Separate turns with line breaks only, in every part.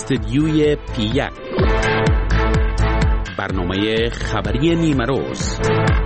استدیوی پی1 برنامه خبری نیمروز.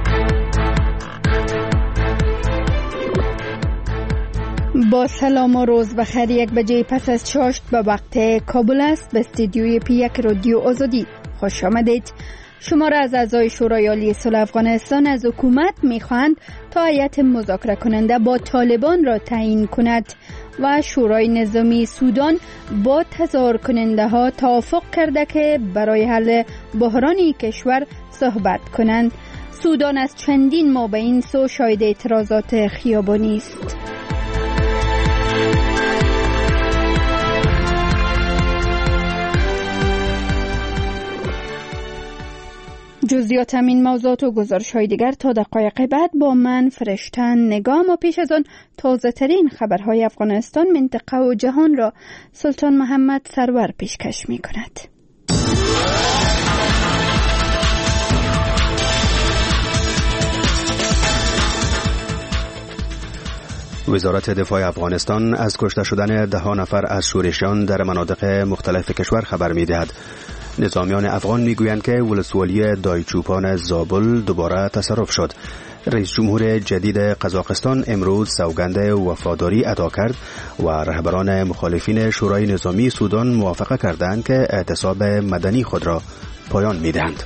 با سلام و روز بخیر. 1 بجه پس از چاشت به وقت کابل است. به استدیوی پی1 رادیو آزادی خوش آمدید. شما را از اعضای شورای عالی صلح افغانستان از حکومت می‌خواهند تا هیئت مذاکره کننده با طالبان را تعیین کند و شورای نظامی سودان با تظاهر کننده ها توافق کرده که برای حل بحرانی کشور صحبت کنند. سودان از چندین ماه به این سو شاهد اعتراضات خیابانی است. جزئیات همین موضوعات و گزارش‌های دیگر تا دقایق بعد با من فرشتن نگاه. و پیش از آن تازه ترین خبرهای افغانستان، منطقه و جهان را سلطان محمد سرور پیشکش می کند.
وزارت دفاع افغانستان از کشته شدن 10 نفر از شورشیان در مناطق مختلف کشور خبر می دهد. نظامیان افغان میگویند که ولسوالی دایچوپان زابل دوباره تصرف شد. رئیس جمهور جدید قزاقستان امروز سوگند وفاداری ادا کرد و رهبران مخالفین شورای نظامی سودان موافقه کردند که اعتصاب مدنی خود را پایان میدهند.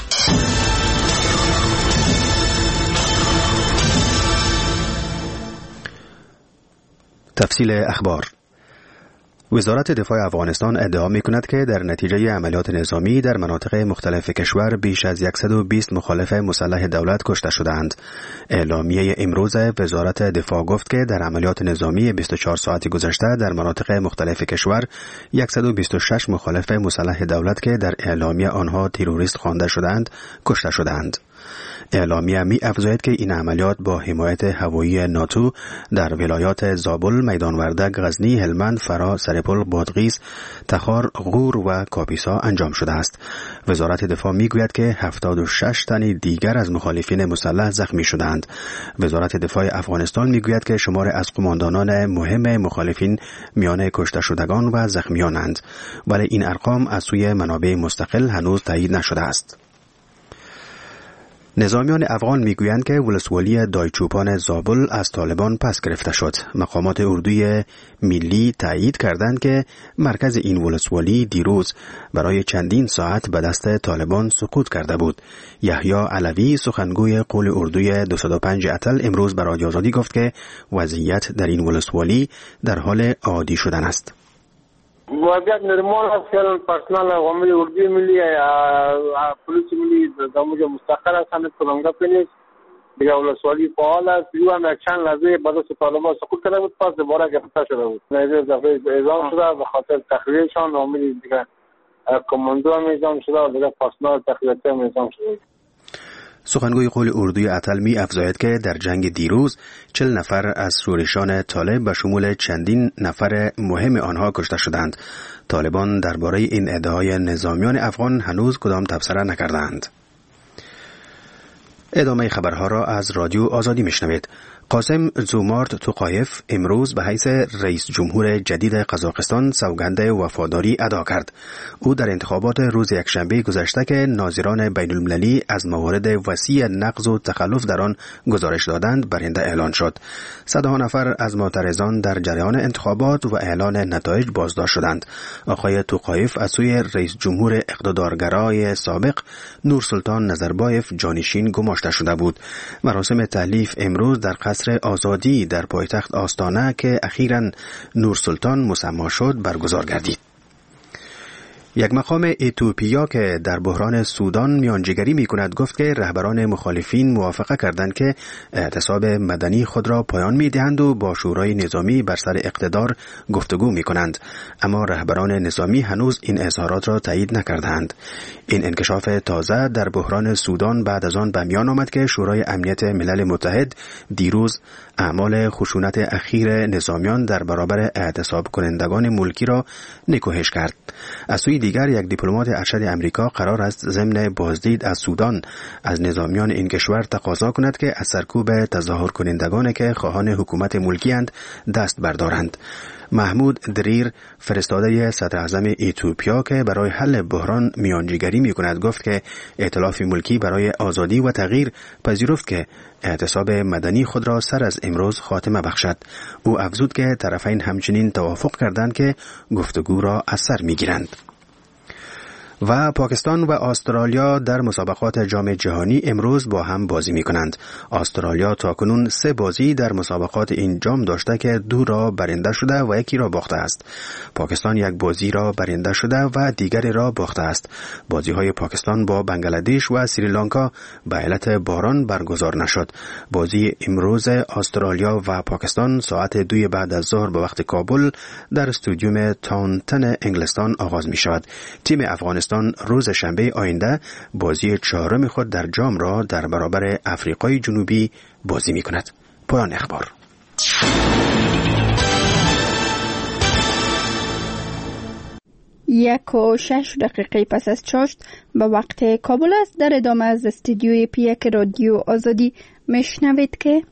تفصیل اخبار. وزارت دفاع افغانستان ادعا می‌کند که در نتیجه عملیات نظامی در مناطق مختلف کشور بیش از 120 مخالف مسلح دولت کشته شدند. اعلامیه امروز وزارت دفاع گفت که در عملیات نظامی 24 ساعت گذشته در مناطق مختلف کشور 126 مخالف مسلح دولت که در اعلامیه آنها تروریست خوانده شدند کشته شدند. اعلامیه می افزاید که این عملیات با حمایت هوایی ناتو در ولایات زابل، میدان وردک، غزنی، هلمند، فرا، سرپل، بادغیس، تخار، غور و کاپیسا انجام شده است. وزارت دفاع می گوید که 76 تن دیگر از مخالفین مسلح زخمی شدند. وزارت دفاع افغانستان می گوید که شمار از قماندانان مهم مخالفین میان کشته شدگان و زخمیانند، ولی این ارقام از سوی منابع مستقل هنوز تایید نشده است. نظامیان افغان میگویند که ولسوالی دایچوپان زابل از طالبان پس گرفته شد. مقامات اردوی ملی تایید کردند که مرکز این ولسوالی دیروز برای چندین ساعت به دست طالبان سقوط کرده بود. یحیی علوی سخنگوی قول اردوی 205 اتل امروز به رادیو آزادی گفت که وضعیت در این ولسوالی در حال عادی شدن است.
وضعیت نرمال است که پرسنل عامل اردوی ملی پلیس ملی داموجه مستقر هستند. کلانگا نیست دیگه. ولسوالی فعال است. یو هم چند لحظه بعد از طالبان سقوط کرده بود، پس دوباره گرفته شده بود. نهیز دفعه اعزام شده به خاطر تخلیهشان. عامل دیگه کماندو هم اعزام شده و دیگه پرسنل تخلیهاتی هم اعزام شده.
سخنگوی قول اردوی اتل می افزاید که در جنگ دیروز 40 نفر از شورشیان طالب به شمول چندین نفر مهم آنها کشته شدند. طالبان درباره این ادعای نظامیان افغان هنوز کدام تبصره نکردند. ادامه خبرها را از رادیو آزادی میشنوید. قاسم زومارت توقایف امروز به حیث رئیس جمهور جدید قزاقستان سوگند وفاداری ادا کرد. او در انتخابات روز یکشنبه گذشته که ناظران بین المللی از موارد وسیع نقض و تخلف در آن گزارش دادند برنده اعلان شد. صدها نفر از معترضان در جریان انتخابات و اعلان نتایج بازداشت شدند. آقای توقایف از سوی رئیس جمهور اقتدارگرای سابق نورسلطان نظربایف جانشین گماشته شده بود. مراسم تحلیف امروز در قصر آزادی در پایتخت آستانه که اخیراً نورسلطان مسما شد برگزار گردید. یک مقام اتیوپیا که در بحران سودان میانجیگری می‌کند گفت که رهبران مخالفین موافقه کردند که اعتصاب مدنی خود را پایان می‌دهند و با شورای نظامی بر سر اقتدار گفتگو می‌کنند، اما رهبران نظامی هنوز این اظهارات را تایید نکردند. این انکشاف تازه در بحران سودان بعد از آن به میان آمد که شورای امنیت ملل متحد دیروز اعمال خشونت اخیر نظامیان در برابر اعتصاب کنندگان ملکی را نکوهش کرد. از سوی دیگر یک دیپلمات ارشد امریکا قرار است ضمن بازدید از سودان از نظامیان این کشور تقاضا کند که از سرکوب تظاهر کنندگان که خواهان حکومت ملکی اند دست بردارند. محمود دریر فرستاده صدر اعظم ایتیوپیا که برای حل بحران میانجیگری می کند گفت که ائتلاف ملکی برای آزادی و تغییر پذیرفت که اعتصاب مدنی خود را سر از امروز خاتمه بخشد. او افزود که طرفین همچنین توافق کردند که گفتگو را از سر می گیرند. و پاکستان و استرالیا در مسابقات جام جهانی امروز با هم بازی می کنند. استرالیا تاکنون 3 بازی در مسابقات این جام داشته که 2 را برنده شده و 1 را باخته است. پاکستان 1 بازی را برنده شده و دیگری را باخته است. بازی های پاکستان با بنگلادش و سریلانکا به علت باران برگزار نشد. بازی امروز استرالیا و پاکستان ساعت 2 بعد از ظهر به وقت کابل در استادیوم تاونتن انگلستان آغاز می شود. تیم افغانستان روز شنبه آینده بازی 4 خود در جام را در برابر افریقای جنوبی بازی می کند. پایان اخبار.
1:06 پس از چاشت به وقت کابل است. در ادامه از استودیوی پیک رادیو آزادی میشنوید که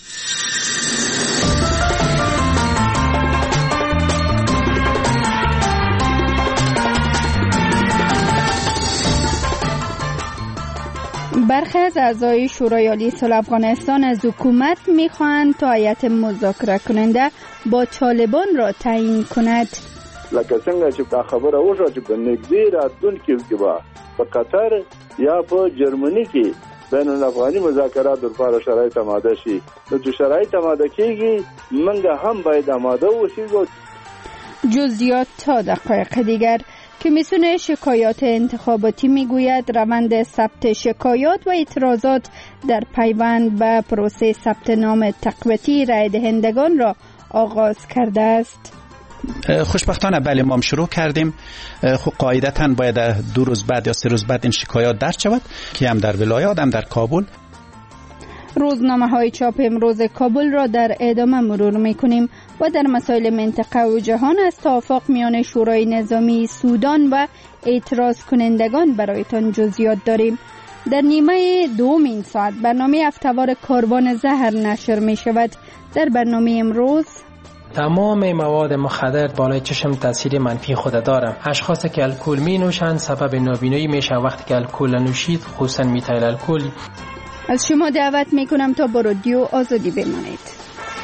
برخی از اعضای شورای عالی صلح افغانستان از حکومت میخواهند تا هیئت مذاکره کننده با طالبان را تعیین کند.
لکه څنګه چې دا خبره وشوه چې په نږدې راتلونکي کې به په قطر یا په جرمني کې بین الافغاني مذاکرات لپاره شرایط آماده شي، نو چې شرایط آماده کیږي موږ هم باید آماده اوسو.
جزئیات تا دقایق دیگر. کمیسیون شکایات انتخاباتی میگوید روند ثبت شکایات و اعتراضات در پیوند به پروسه ثبت نام تقویتی رای دهندگان را آغاز کرده است.
خوشبختانه بله ما شروع کردیم. خب قاعدتاً باید 2 روز بعد یا 3 روز بعد این شکایات درج شود که هم در ولایات هم در کابل.
روزنامه‌های چاپ امروز کابل را در ادامه مرور می‌کنیم و در مسائل منطقه و جهان از توافق میان شورای نظامی سودان و اعتراض کنندگان برایتان جزئیات داریم. در نیمه دوم این ساعت برنامه هفته‌وار کاروان زهر نشر می‌شود. در برنامه امروز
تمام مواد مخدر بالای چشم تاثیر منفی خود دارم. اشخاصی که الکل می نوشند سبب نابینایی میشه وقتی که الکل نوشید، خصوصا میتایل الکل.
از شما دعوت میکنم تا با رادیو آزادی بمانید.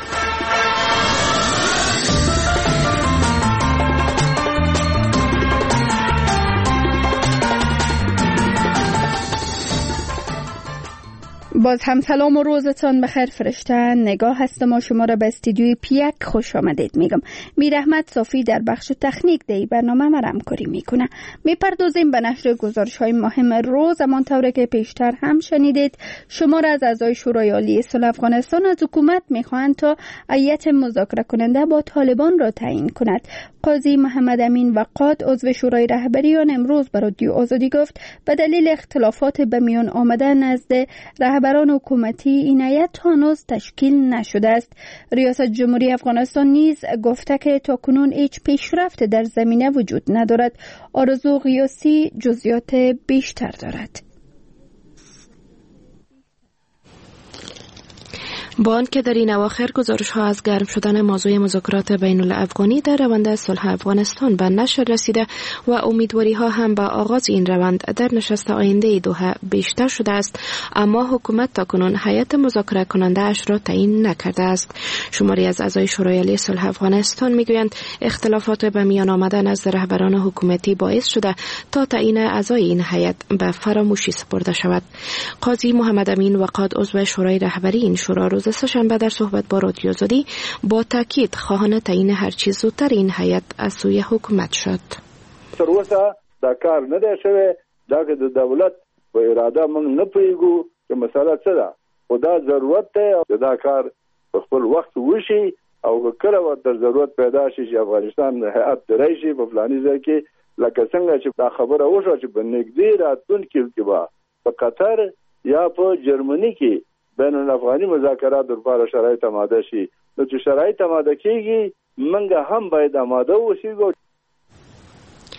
باز هم سلام و روزتان بخیر. فرشته نگاه هستم و شما را به استودیوی پیک خوش آمدید میگم. میر احمد صافی در بخش تکنیک دی برنامه ما همکاری میکنه. میپردازیم به نشر گزارش های مهم روز. همانطور که پیشتر هم شنیدید شمار از اعضای شورای عالی صلح افغانستان از حکومت میخواهند تا هیئت مذاکره کننده با طالبان را تعیین کند. قاضی محمد امین وقاد عضو شورای رهبریان امروز به رادیو آزادی گفت به دلیل اختلافات به میان آمده نزد رهبران حکومتی این هیئت هنوز تشکیل نشده است. ریاست جمهوری افغانستان نیز گفته که تاکنون هیچ پیشرفت در زمینه وجود ندارد. آرزو غیاثی جزئیات بیشتر دارد.
با آنکه در این اواخر گزارش‌ها از گرم شدن موضوع مذاکرات بین الافغانی در روند صلح افغانستان به نشر رسیده و امیدواری‌ها هم به آغاز این روند در نشست آینده دوحه بیشتر شده است، اما حکومت تاکنون هیئت مذاکره کننده اش را تعیین نکرده است. شماری از اعضای شورای عالی صلح افغانستان میگویند اختلافات به میان آمدن از رهبران حکومتی باعث شده تا تعیین اعضای این هیئت به فراموشی سپرده شود. قاضی محمد امین وقاد عضو شورای رهبری این شورا روز سه‌شنبه در صحبت با رادیو آزادی با تاکید خواهان تعیین هر چیز زودتر این هیئت از سوی حکومت شد.
تر اوسه دا کار نه دی شوی، دا که د دولت په اراده موږ نه پوهیږو چې مسله څه ده، خو دا ضرورت دی دا کار په خپل وخت وشي او کله ورته ضرورت پیدا شي چې افغانستان هیئت درای شي په فلاني ځای کې، لکه څنګه چې دا خبره وشوه چې په نږدې راتلونکي کې به په قطر یا په جرمني کې بین الافغاني مذاکرات لپاره شرایط آماده شي، نو چې شرایط آماده کیږي موږ هم باید آماده اوسو.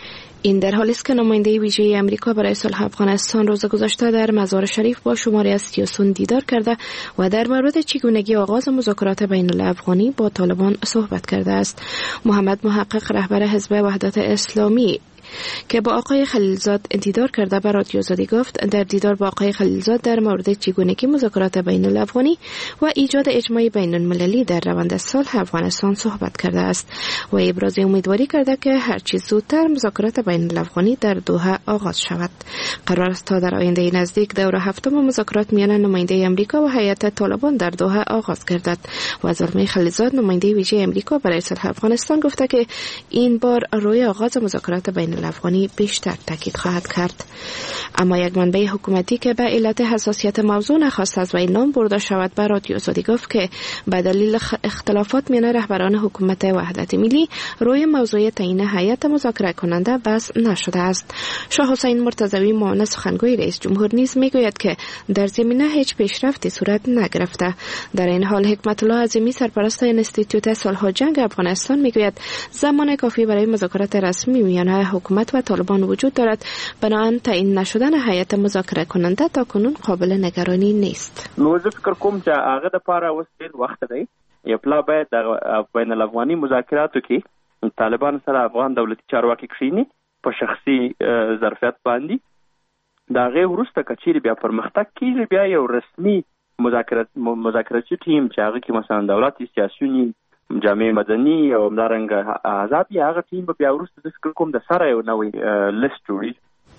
این در حالی است که نماینده ویژه امریکا برای صلح افغانستان روز گذشته در مزار شریف با شماری از سیاسیون دیدار کرده و در مورد چگونگی آغاز مذاکرات بین الافغانی با طالبان صحبت کرده است. محمد محقق رهبر حزب وحدت اسلامی که با آقای خلیلزاد دیدار کرده به رادیو آزادی گفت در دیدار با آقای خلیلزاد در مورد چگونگی مذاکرات بین الافغانی و ایجاد اجماع بین المللی در روند صلح افغانستان صحبت کرده است و ابراز امیدواری کرده که هر چیز زودتر مذاکرات بین الافغانی در دوحه آغاز شود. قرار است تا در آینده نزدیک دوره هفتم مذاکرات میان نماینده امریکا و هیئت طالبان در دوحه آغاز گردد و از آقای خلیلزاد نماینده ویژه امریکا برای صلح افغانستان گفته که این بار روی آغاز مذاکرات بین الافغانی بیشتر تاکید خواهد کرد. اما یک منبع حکومتی که به علت حساسیت موضوع نخواست از وی نام برده شود به رادیو آزادی گفت که به دلیل اختلافات میان رهبران حکومت وحدت ملی روی موضوع تعیین هیئت مذاکره کننده بحث نشده است. شاه حسین مرتضوی معاون سخنگوی رئیس جمهور نیز میگوید که در زمینه هیچ پیشرفتی صورت نگرفته. در این حال حکمت الله عظیمی سرپرست انستیتوت صلح و جنگ افغانستان میگوید زمان کافی برای مذاکرات رسمی میان حکومت و طالبان وجود دارد، بنابراین تعیین نشدن هیئت مذاکره کننده تا کنون قابل نگرانی نیست.
نو زه فکر کوم چې هغه د پاره اوس ډېر وخت دی. یو پلا باید د بین الافغاني مذاکراتو کې طالبان سره افغان دولتي چارواکي کښینی په شخصي ظرفیت باندې د هغې وروسته که چیرې بیا پرمختګ کېږي بیا یو رسمي مذاکراتي ټیم چې هغه کې مثلا دولتي سیاسیون جامعه مدني او همدارنګه آزاد یا هغه ټیم به بیا وروسته د فکر کوم د سره یو نوی لیست جوړي.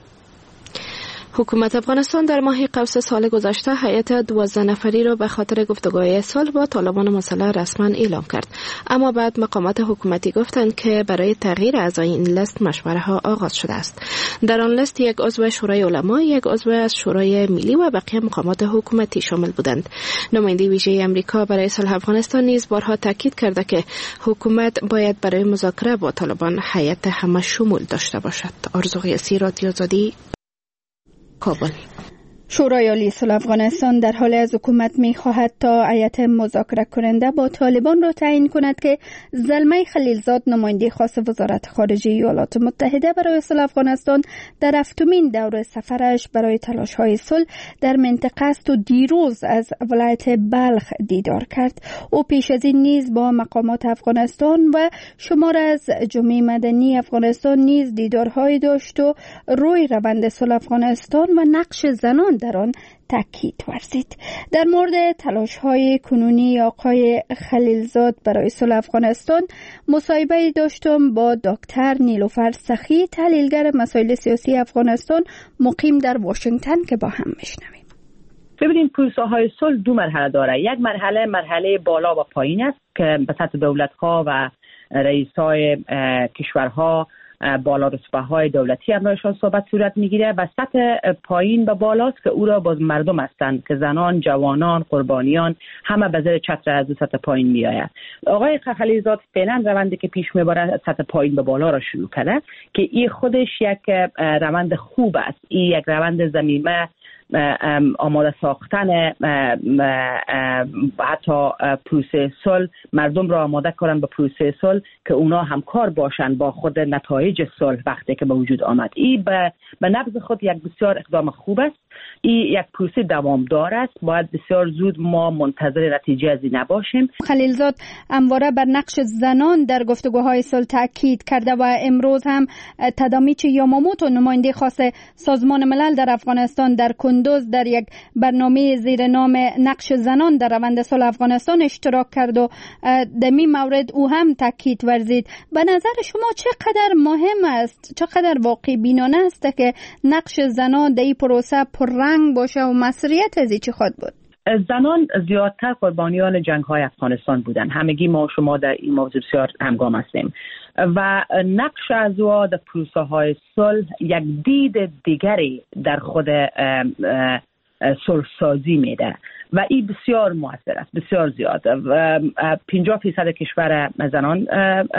حکومت افغانستان در ماه قوس سال گذشته هیئت 12 نفری را به خاطر گفتگوهای صلح با طالبان مسلح رسما اعلام کرد، اما بعد مقامات حکومتی گفتند که برای تغییر اعضای این لیست مشوره ها آغاز شده است. در آن لیست یک عضو شورای علما، یک عضو از شورای ملی و بقیه مقامات حکومتی شامل بودند. نماینده ویژه امریکا برای صلح افغانستان نیز بارها تاکید کرده که حکومت باید برای مذاکره با طالبان هیئت همه شمول داشته باشد. آرزو قیاسی، رادیو آزادی، کابل.
شورای عالی صلح افغانستان در حال از حکومت می‌خواهد تا هیئت مذاکره کننده با طالبان را تعیین کند که زلمه خلیلزاد نماینده خاص وزارت خارجه ایالات متحده برای صلح افغانستان در هفتمین دور سفرش برای تلاش‌های صلح در منطقه است و دیروز از ولایت بلخ دیدار کرد. او پیش از این نیز با مقامات افغانستان و شمار از جامعه مدنی افغانستان نیز دیدارهای داشت و روی روند صلح افغانستان و نقش زنان در آن تاکید ورزید. در مورد تلاش‌های کنونی آقای خلیلزاد برای صلح افغانستان مصاحبه داشتم با دکتر نیلوفر سخی، تحلیلگر مسائل سیاسی افغانستان مقیم در واشنگتن، که با هم میشنویم.
ببینید، پروسه‌های صلح دو مرحله داره. یک مرحله بالا و پایین است که به سطح دولت‌ها و رئیس‌های کشورها بالا رتبه‌های دولتی همراهشان صحبت صورت میگیره و سطح پایین و بالاست که او را باز مردم هستند که زنان، جوانان، قربانیان همه به زیر چتر از سطح پایین میآید. آقای خلیلزاد فعلا روندی که پیش میبره سطح پایین به بالا را شروع کرده که این خودش یک روند خوب است. این یک روند ضمیمه آماده ساختن حتی پروسه صلح، مردم را آماده کنن به پروسه صلح که اونا همکار باشن با خود نتایج صلح وقتی که به وجود آمد. این به نفس خود یک بسیار اقدام خوب است. این یک پروسه دوامدار است. باید بسیار زود ما منتظر نتیجه از این نباشیم.
خلیلزاد همواره بر نقش زنان در گفتگوهای صلح تاکید کرده و امروز هم تادامیچی یاماموتو، نماینده خاص سازمان ملل در افغانستان، در کندوز در یک برنامه زیر نام نقش زنان در روند صلح افغانستان اشتراک کرد و در این مورد او هم تاکید ورزید. به نظر شما چقدر مهم است، چقدر واقع بینانه است که نقش زنان در این پروسه پررنگ باشه و مسئولیت از چی خود بود؟
زنان زیادتر قربانیان جنگ‌های افغانستان بودند. همگی ما و شما در این موضوع بسیار همگام هستیم و نقش ازوا در پروسه‌های صلح یک دید دیگری در خود صلح‌سازی میده و این بسیار مؤثر است، بسیار زیاد. 50% کشور زنان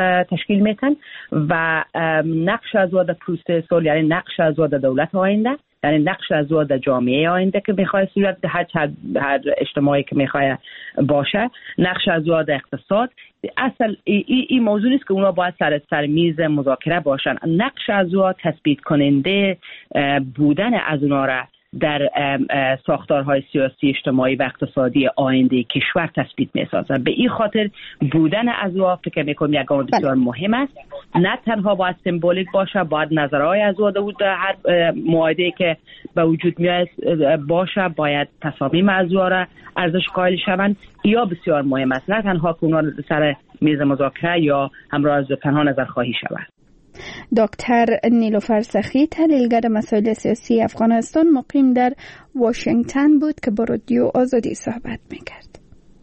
تشکیل میتن و نقش ازوا در پروسه صلح، یعنی نقش ازوا در دولت آینده یعنی نقش ازوا در جامعه آینده که میخواد صورت هر اجتماعی که میخواد باشه، نقش ازوا در اقتصاد، اصل این موضوع نیست که اونا باید سر میز مذاکره باشن. نقش ازوا تثبیت کننده بودن از اونا را در ساختارهای سیاسی، اجتماعی و اقتصادی آینده کشور تثبیت می‌سازد. به این خاطر بودن ازوا فکر می‌کنم یک گام بسیار مهم است. نه تنها باید سمبولیک باشه، باید نظرهای ازوا در هر معاهده‌ای که به وجود میاد باشه، باید تصامیم ازوا را ارزش قائل شوند. یا بسیار مهم است، نه تنها که اونا سر میز مذاکره یا همراه از تنها نظرخواهی شود.
دکتر نیلوفر سخی، تحلیلگر مسائل سیاسی افغانستان، مقیم در واشنگتن بود که با رادیو آزادی صحبت میکرد.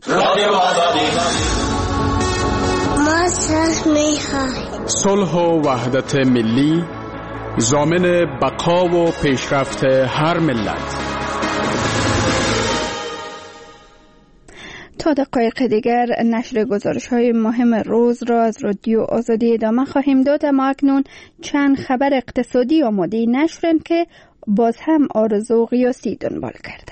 ما صلح و وحدت ملی ضامن بقا و پیشرفت هر ملت.
تا دقایق دیگر نشر گزارش‌های مهم روز را از رادیو آزادی ادامه خواهیم داد، اما اکنون چند خبر اقتصادی آماده نشرند که باز هم آرزو قیاسی دنبال کرده.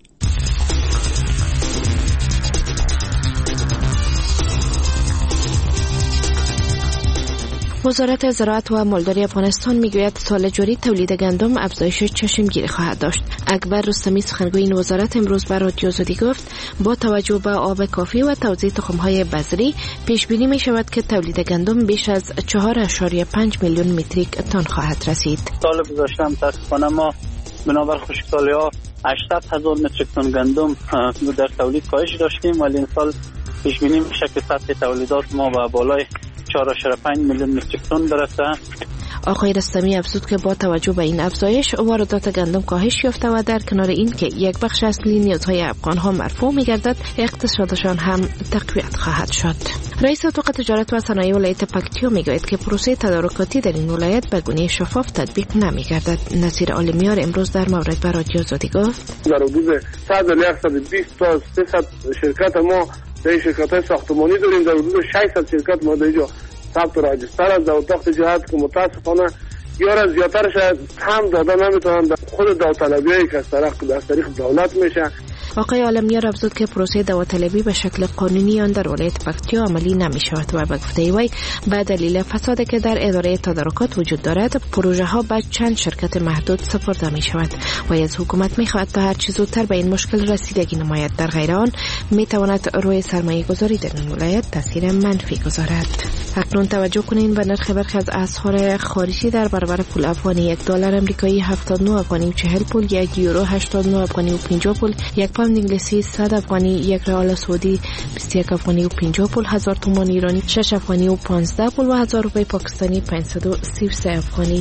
وزارت زراعت و مالداری افغانستان میگوید سال جاری تولید گندم افزایش چشمگیری خواهد داشت. اکبر رستمی سخنگوی این وزارت امروز بر رادیو آزادی گفت با توجه به آب کافی و توزیع تخم‌های بذری پیش بینی می شود که تولید گندم بیش از 4.5 میلیون متریک تن خواهد رسید.
سال گذشته متاسفانه ما بنابر خشکسالی‌ها 800,000 متریک تن گندم در تولید کاهش داشتیم، ولی این سال پیش بینی میشه که سطح تولیدات ما به بالای 4.5 میلیون متریک تن برسه.
آقای رستمی افزود که با توجه به این افزایش واردات گندم کاهش یافته و در کنار این که یک بخش اصلی نیازهای افغان‌ها مرفوع می‌گردد، اقتصادشان هم تقویت خواهد شد. رئیس اتاق تجارت و صنایع ولایت پکتیا میگوید که پروسه تدارکاتی در این ولایت به گونه شفاف تطبیق نمی‌گردد. نصیر عالمیار امروز در مورد با رادیو آزادی گفت
در حدود 100 الی 120 تا 300 شرکت ما در شرکت‌های ساختمانی داریم، در حدود 600 شرکت ما در اینجا ثبت و راجستر از در اتاق تجارت که متاسفانه یا از زیادترش هم داده نمیتونن، خود داوطلبیایی که از طریق دولت میشه.
آقای عالمیار افزود که پروسه داوطلبی به شکل قانونی آن در ولایت پکتیا عملی نمی شود و به گفته وی به دلیل فسادی که در اداره تدارکات وجود دارد پروژه ها به چند شرکت محدود سپرده می شود و از حکومت می خواهد تا هر چه زودتر به این مشکل رسیدگی نماید. در غیر آن می تواند روی سرمایه گذاری در این ولایت تاثیر منفی گذارد. اکنون توجه کنین به نرخ برخی از اسعار خارجی در برابر پول افغانی: $1 آمریکایی 79 افغانی و 40 پول، $1 یورو 89 افغانی و 50 پول، یک پوند انگلیسی 100 افغانی، یک ریال سعودی 21 افغانی و 50 پول، 1000 تومان ایرانی 6 افغانی و 15 پول و 1000 روپیه پاکستانی 533 افغانی.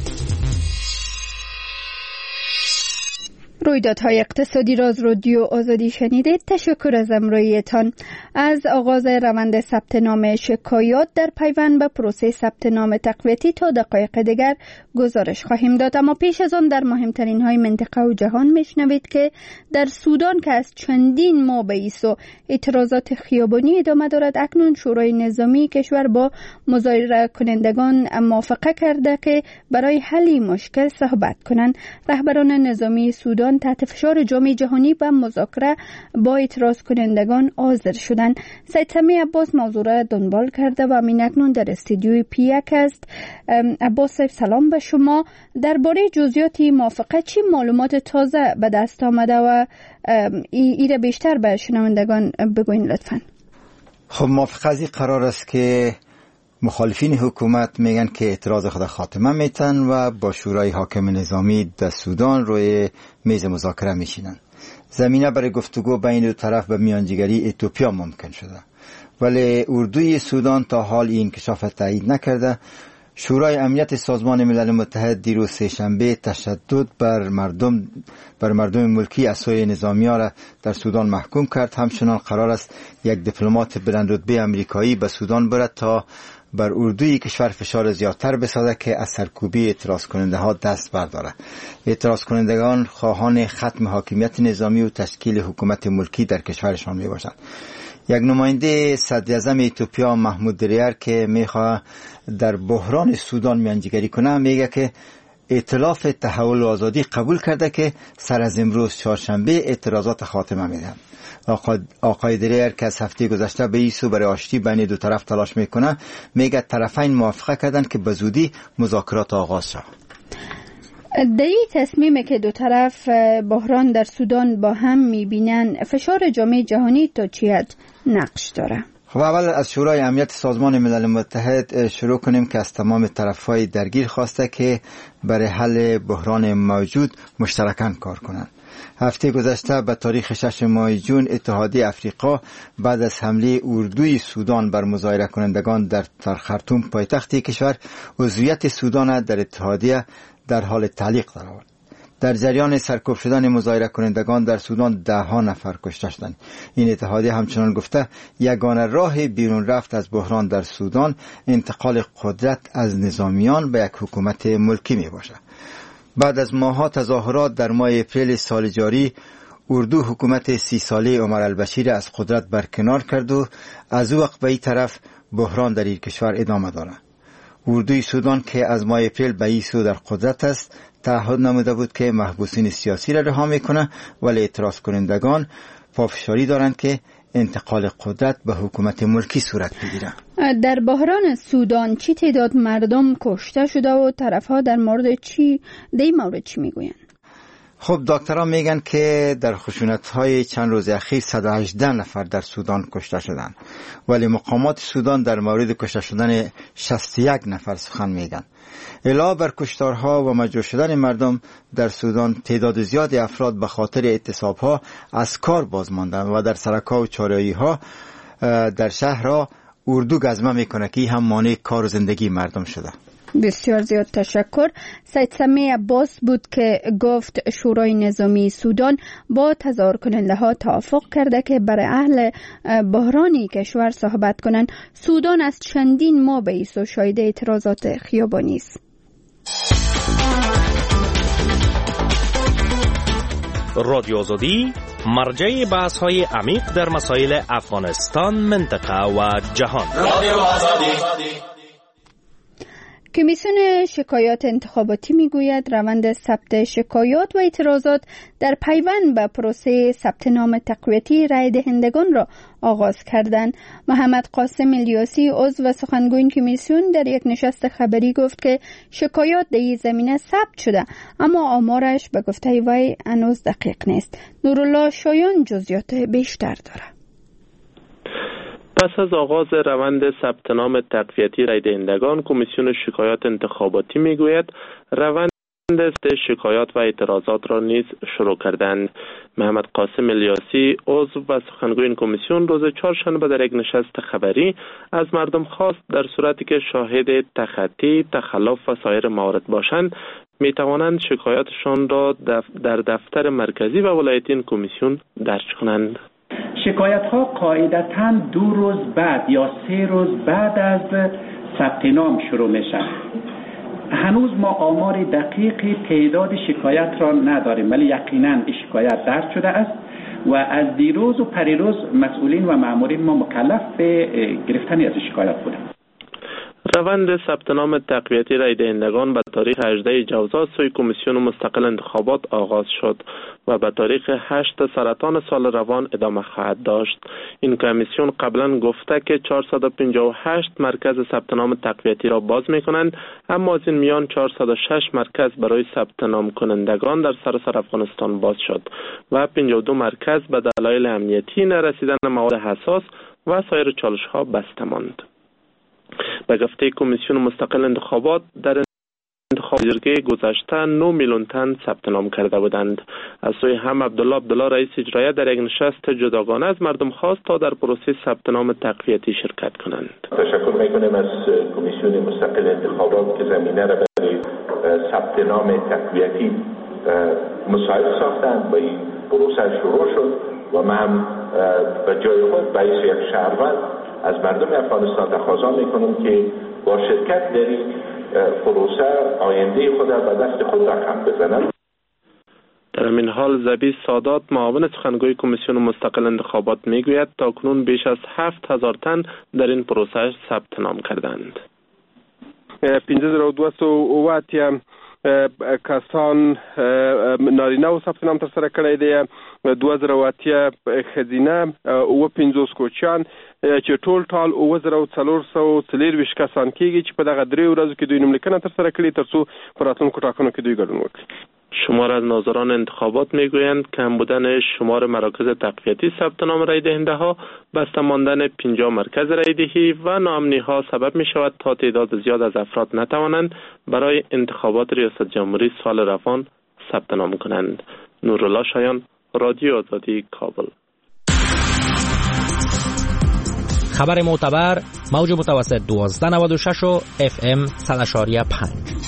رویدادهای اقتصادی را از رادیو آزادی شنیدید. تشکر از همراهیتان. از آغاز روند ثبت نام شکایات در پیوند به پروسه ثبت نام تقویتی تا دقایق دیگر گزارش خواهیم داد، اما پیش از آن در مهمترین های منطقه و جهان میشنوید که در سودان که از چندین ماه به ایسو اعتراضات خیابانی ادامه دارد، اکنون شورای نظامی کشور با مظاهره کنندگان موافقه کرده که برای حل مشکل صحبت کنند. رهبران نظامی سودان تحت فشار جامعه جهانی به مذاکره با اعتراض کنندگان حاضر شدند. سید سمی عباس موضوع را دنبال کرده و همین اکنون در استودیوی پیک است. عباس صاحب سلام به شما. درباره جزئیات موافقه چی معلومات تازه به دست آمده و ایره بیشتر به شنوندگان بگوین لطفاً.
خب موافقه قرار است که مخالفین حکومت میگن که اعتراض خود خاتمه میتن و با شورای حاکم نظامی در سودان روی میز مذاکره میشینن. زمینه برای گفتگو بین دو طرف به میانجیگری اتیوپیا ممکن شده، ولی اردوی سودان تا حال این انکشاف تایید نکرده. شورای امنیت سازمان ملل متحد دیروز سه‌شنبه تشدد بر مردم ملکی اعضای نظامی‌ها را در سودان محکوم کرد. همچنان قرار است یک دیپلمات بلند رتبه آمریکایی به سودان برد تا بر اردوی کشور فشار زیادتر بسازد که از سرکوبی اعتراض کننده ها دست بردارد. اعتراض کنندگان خواهان ختم حاکمیت نظامی و تشکیل حکومت ملکی در کشورشان می باشند. یک نماینده صدر اعظم اتیوپیا محمود دریر که میخواد در بحران سودان میانجیگری کنه میگه که ائتلاف تحول و آزادی قبول کرده که سر از امروز چهارشنبه اعتراضات خاتمه میدن. آقای دریر که از هفته گذشته به این سو برای آشتی بین دو طرف تلاش میکنه، میگه طرفین موافقه کردن که به زودی مذاکرات آغاز شود.
در این تصمیمی که دو طرف بحران در سودان با هم میبینن، فشار جامعه جهانی تا چی حد نقش داره؟
خب اول از شورای امنیت سازمان ملل متحد شروع کنیم که از تمام طرفهای درگیر خواسته که برای حل بحران موجود مشترکاً کار کنند. هفته گذشته به تاریخ 6 ماه جون اتحادیه افریقا بعد از حمله اردوی سودان بر مظاهره کنندگان در خرطوم پایتخت کشور، عضویت سودان در اتحادیه در حال تعلیق درآورد. در جریان سرکوب شدن مظاهره کنندگان در سودان 10 نفر کشته شدند. این اتحادیه همچنان گفته یگانه راه بیرون رفت از بحران در سودان انتقال قدرت از نظامیان به یک حکومت ملکی می باشد. بعد از ماه‌ها تظاهرات در ماه اپریل سال جاری، اردو حکومت 30 ساله عمر البشیر از قدرت برکنار کرد و از او وقت به این طرف بحران در این کشور ادامه دارد. اردوی سودان که از ماه اپریل به این سو در قدرت است، تعهد نموده بود که محبوسین سیاسی را رها میکنه، ولی اعتراض کنندگان پافشاری دارند که انتقال قدرت به حکومت ملکی صورت بگیرد.
در بحران سودان چی تعداد مردم کشته شده و طرفها در مورد چی میگویند؟
خب دکترها میگن که در خشونت‌های چند روز اخیر 118 نفر در سودان کشته شدند، ولی مقامات سودان در مورد کشته شدن 61 نفر سخن میگن. علاوه بر کشتارها و مجروح شدن مردم در سودان، تعداد زیادی افراد به خاطر اعتصابها از کار باز ماندند و در سرک‌ها و چهارراهی‌ها در شهرها اردو گزمه میکنه که هم مانع کار و زندگی مردم شده.
بسیار زیاد تشکر. سید سمیع عباس بود که گفت شورای نظامی سودان با تظاهر کننده ها توافق کرده که برای اهل بحرانی کشور صحبت کنند. سودان از چندین ماه به ایسو شاهد اعتراضات خیابانی است.
رادیو آزادی مرجع بحث های عمیق در مسائل افغانستان، منطقه و جهان. رادیو آزادی.
کمیسیون شکایات انتخاباتی میگوید روند ثبت شکایات و اعتراضات در پیوند به پروسه ثبت نام تقویتی رای دهندگان را آغاز کردند. محمد قاسم الیاسی عضو و سخنگوی کمیسیون در یک نشست خبری گفت که شکایات در این زمینه ثبت شده، اما آمارش به گفته وی هنوز دقیق نیست. نورالله شایان جزئیات بیشتر دارد.
پس از آغاز روند ثبت نام تقویتی رای دهندگان، کمیسیون شکایات انتخاباتی میگوید روند شکایات و اعتراضات را نیز شروع کردند. محمد قاسم الیاسی عضو و سخنگوی این کمیسیون روز چهارشنبه در یک نشست خبری از مردم خواست در صورتی که شاهد تخطی، تخلف و سایر موارد باشند می توانند شکایاتشان را در دفتر مرکزی و ولایتی این کمیسیون درج کنند.
شکایت ها قاعدتاً 2 روز بعد یا 3 روز بعد از ثبت نام شروع میشن. هنوز ما آمار دقیق تعداد شکایت را نداریم، ولی یقیناً شکایت درج شده است و از دیروز و پریروز مسئولین و مامورین ما مکلف به گرفتن از شکایات بودند.
روند ثبت نام تقویتی رای دهندگان به تاریخ 18 جوزا سوی کمیسیون مستقل انتخابات آغاز شد و به تاریخ 8 سرطان سال روان ادامه خواهد داشت. این کمیسیون قبلا گفته که 458 مرکز ثبت نام تقویتی را باز می‌کنند، اما از این میان 406 مرکز برای ثبت نام کنندگان در سراسر افغانستان باز شد و 52 مرکز به دلایل امنیتی، نرسیدن مواد حساس و سایر چالش‌ها بسته ماند. به گفته کمیسیون مستقل انتخابات در انتخاب جرگه گذشته 9 میلیون تن ثبت نام کرده بودند. از سوی هم عبدالله رئیس اجرایی در یک نشست جداگانه از مردم خواست تا در پروسه ثبت نام تقویتی شرکت کنند.
تشکر میکنیم از کمیسیون مستقل انتخابات که زمینه را برای ثبت نام تقویتی مساعد ساختند و این پروسه شروع شد و من به جای خود به یک شهروند از مردم افغانستان تقاضا میکنم که با شرکت در این پروسه آینده خود به دست خود رقم بزنند.
در این حال زبی سادات معاون سخنگوی کمیسیون مستقل انتخابات میگوید تاکنون بیش از 7000 تن در این پروسه ثبت نام کردند.
5280
کسان نارینه و ثبت نام تر سره کړی دی. 2008 ښځینه او 50 کوچیان چې ټول ټال 2440 کسان کېږي چې په دغه 3 ورځو کې دوی نوملیکنه تر سره کړي ترڅو په راتلونکو ټاکنو کې دوی ګډون وکړي. شمار از ناظران انتخابات میگویند کم بودن شمار مراکز تقویتی ثبت نام رای دهنده ها، بسته ماندن 50 مرکز رای دهی و ناامنی ها سبب می شود تا تعداد زیاد از افراد نتوانند برای انتخابات ریاست جمهوری سال روان ثبت نام کنند. نورالله شایان، رادیو آزادی، کابل.
خبر معتبر، موج متوسط 1296 و FM 100.5.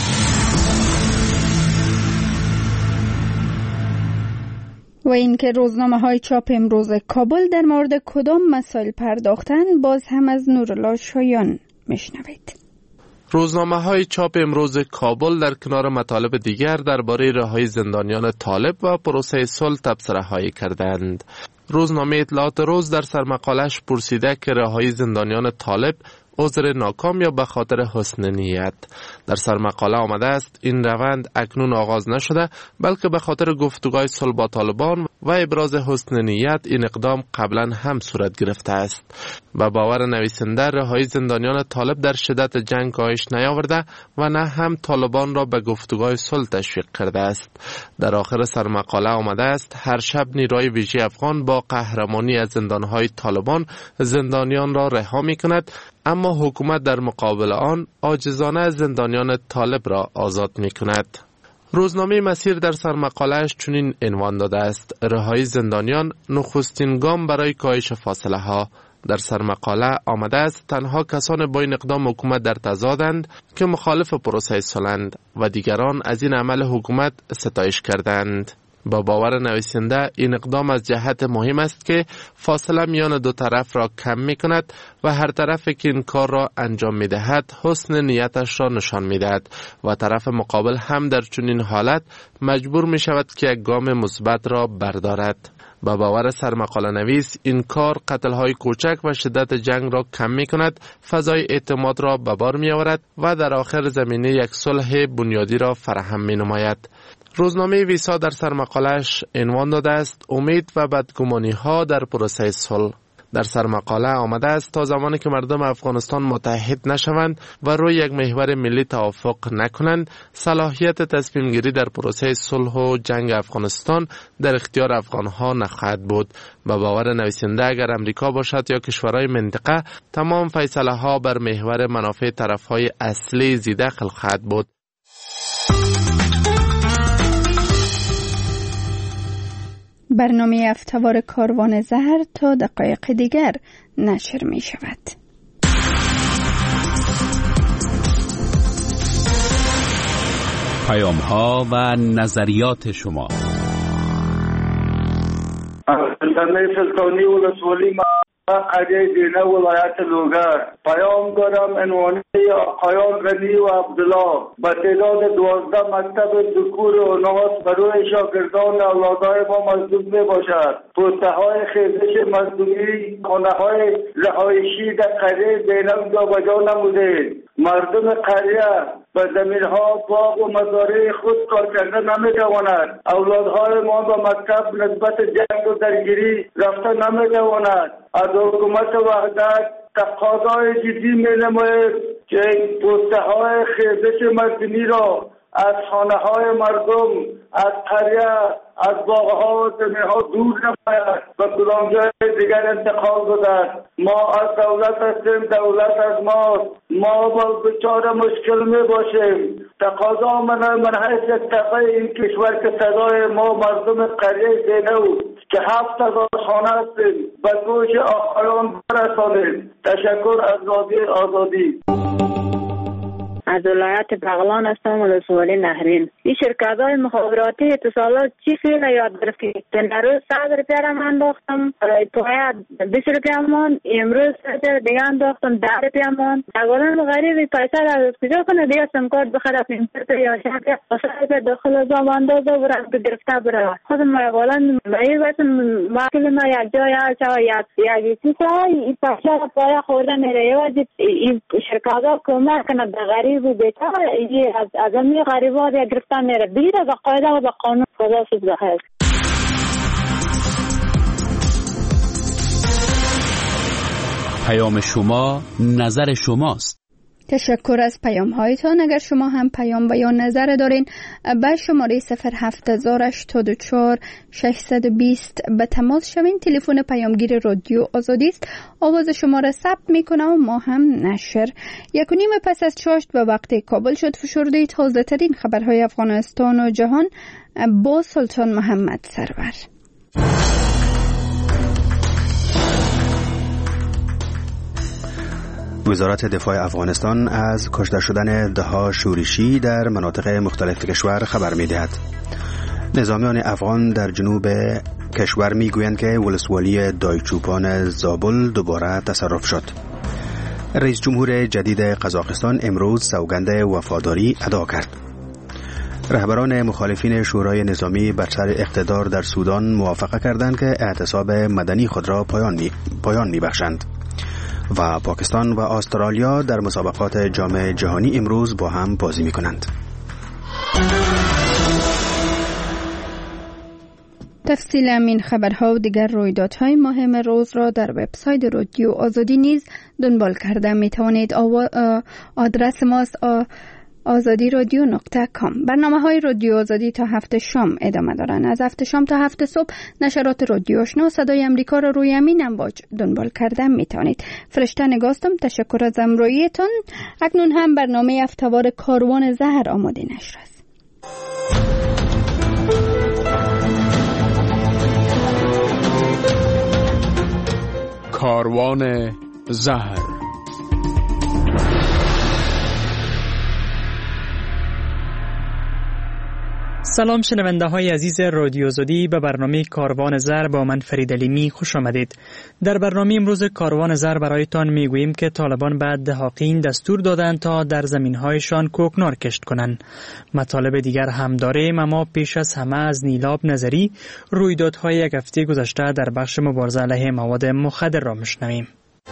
و اینکه روزنامه‌های چاپ امروز کابل در مورد کدام مسائل پرداختن، باز هم از نورالله شایان میشنوید.
روزنامه‌های چاپ امروز کابل در کنار مطالب دیگر درباره رهایی زندانیان طالب و پروسه صلح تبصره‌هایی کردند. روزنامه اطلاعات روز در سرمقالش پرسیده که رهایی زندانیان طالب عذر ناکام یا به خاطر حسن نیت. در سرمقاله آمده است این روند اکنون آغاز نشده بلکه به خاطر گفتگوهای صلح با طالبان و ابراز حسن نیت این اقدام قبلا هم صورت گرفته است. به باور نویسنده رهایی زندانیان طالب در شدت جنگ کاهش نیاورده و نه هم طالبان را به گفتگوهای صلح تشویق کرده است. در آخر سرمقاله آمده است هر شب نیروی ویژه افغان با قهرمانی از زندانهای طالبان زندانیان را رها می‌کند، اما حکومت در مقابل آن عاجزانه زندانیان طالب را آزاد می‌کند. روزنامه مسیر در سرمقاله‌اش چنین عنوان داده است: رهایی زندانیان نخستین گام برای کاهش فاصله ها. در سرمقاله آمده است تنها کسان با این اقدام حکومت در تضادند که مخالف پروسه صلح‌اند و دیگران از این عمل حکومت ستایش کردند. با باور نویسنده این اقدام از جهت مهم است که فاصله میان دو طرف را کم می کند و هر طرف که این کار را انجام می دهد حسن نیتش را نشان می دهد و طرف مقابل هم در چنین حالت مجبور می شود که یک گام مثبت را بردارد. با باور سرمقاله نویس این کار قتل‌های کوچک و شدت جنگ را کم می کند، فضای اعتماد را به بار می آورد و در آخر زمینه یک صلح بنیادی را فراهم می نماید. روزنامه ویسا در سرمقاله‌اش عنوان داده است امید و بدگمانی ها در پروسه صلح. در سرمقاله آمده است تا زمانی که مردم افغانستان متحد نشوند و روی یک محور ملی توافق نکنند، صلاحیت تصمیم گیری در پروسه صلح و جنگ افغانستان در اختیار افغانها نخواهد بود. به باور نویسنده اگر امریکا باشد یا کشورهای منطقه، تمام فیصله ها بر محور منافع طرفهای اصلی ذی‌دخل خواهد بود.
برنامه افتوار کاروان زهر تا دقایق دیگر نشر می شود.
پیام ها و نظریات شما.
در سلطانی ولسوالی قریه دینه ولایت لوگر پیام دارم عنوانی آقایان غنی و عبدالله به تعداد 12 مکتب ذکور و اناث برای شاگردان اولادهای ما مصدوم می باشد. پوسته های خیزش مصدومی خانه های رهایشی در قریه دینه جابجا نموده. مردم قریه به زمین‌ها باغ و مزارع خود کار کردن نمی‌تواند. اولادهای ما به مکتب نسبت جنگ و درگیری رفتن نمی‌تواند. از حکومت وحدت تقاضای جدی می‌نماید که پوسته‌های خیزش مردمی را از خانه‌های مردم، از قریه، از باغ‌ها و زمین‌ها دور نماید و کدامجای دیگر انتقال بدهد. ما از دولت هستیم، دولت از ماست. ما با بچار مشکل می باشیم. تقاضا من حیث یک طبقه این کشور که صدای ما مردم قریه دینه که 7000 خانه هستیم به گوش آقایان برسانید. تشکر از رادیو آزادی.
از ولایت بغلان هستم، ولسوالی نهرین. این شرکت‌های مخابراتی اتصالات چی خیلی یاد گرفتی؟ امروز 100 روپیه را من انداختم، پایه 20 روپیه مان، امروز دیگه انداختم 10 روپیه مان. اگران غریبی پیسه را از کجا کنه دیگه سیم کارت بخره پینتر یا شرکت وسایل داخل از اندازه برای گرفته برای خودم اگران مایی باشم ماکل ما یک جای چه یک چیزا این پیسه را پایه خورده میره. این شرکت‌ها کمک کنه به غریب غریب و بیکار از این غریبات گرفتن میره بیر و قاعده و به قانون. خدا شد بخیر.
پیام شما نظر شماست.
تشکر از پیام هایتان. اگر شما هم پیام و یا نظر دارین به شماره 07084 620 به تماس شوین. تلفن پیامگیر رادیو آزادی است. آواز شما را ثبت میکنه و ما هم نشر. 1:30 پس از 8 به وقت کابل شد. فشرده تازه ترین خبرهای افغانستان و جهان با سلطان محمد سرور.
وزارت دفاع افغانستان از کشته شدن ده‌ها شورشی در مناطق مختلف کشور خبر می‌دهد. نظامیان افغان در جنوب کشور می‌گویند که ولسوالی دایچوپان زابل دوباره تصرف شد. رئیس جمهور جدید قزاقستان امروز سوگند وفاداری ادا کرد. رهبران مخالفین شورای نظامی بر سر اقتدار در سودان موافقه کردند که اعتصاب مدنی خود را پایان می‌بخشند. و پاکستان و استرالیا در مسابقات جام جهانی امروز با هم بازی می‌کنند.
تفصیل این خبرها و دیگر رویدادهای مهم روز را در وبسایت رادیو آزادی نیز دنبال کرده می‌توانید. آدرس ماست azadi.radio.com. برنامه‌های رادیو آزادی تا 7 شام ادامه دارند. از 7 شام تا 7 صبح نشرات رادیو آشنا صدای امریکا را روی امین امواج دنبال کرده میتوانید. فرشته نگاستم. تشکر از همراهیتان. اکنون هم برنامه هفته‌وار کاروان زهر آماده نشر است.
کاروان زهر.
سلام شنونده های عزیز رادیو آزادی، به برنامه کاروان زر با من فرید علیمی خوش آمدید. در برنامه امروز کاروان زر برایتان میگوییم که طالبان بعد دهاقین دستور دادند تا در زمینهایشان کوکنار کشت کنند. مطالب دیگر هم داریم، اما پیش از همه از نیلاب نظری رویدادهای یک هفته گذشته در بخش مبارزه علیه مواد مخدر را میشنویم.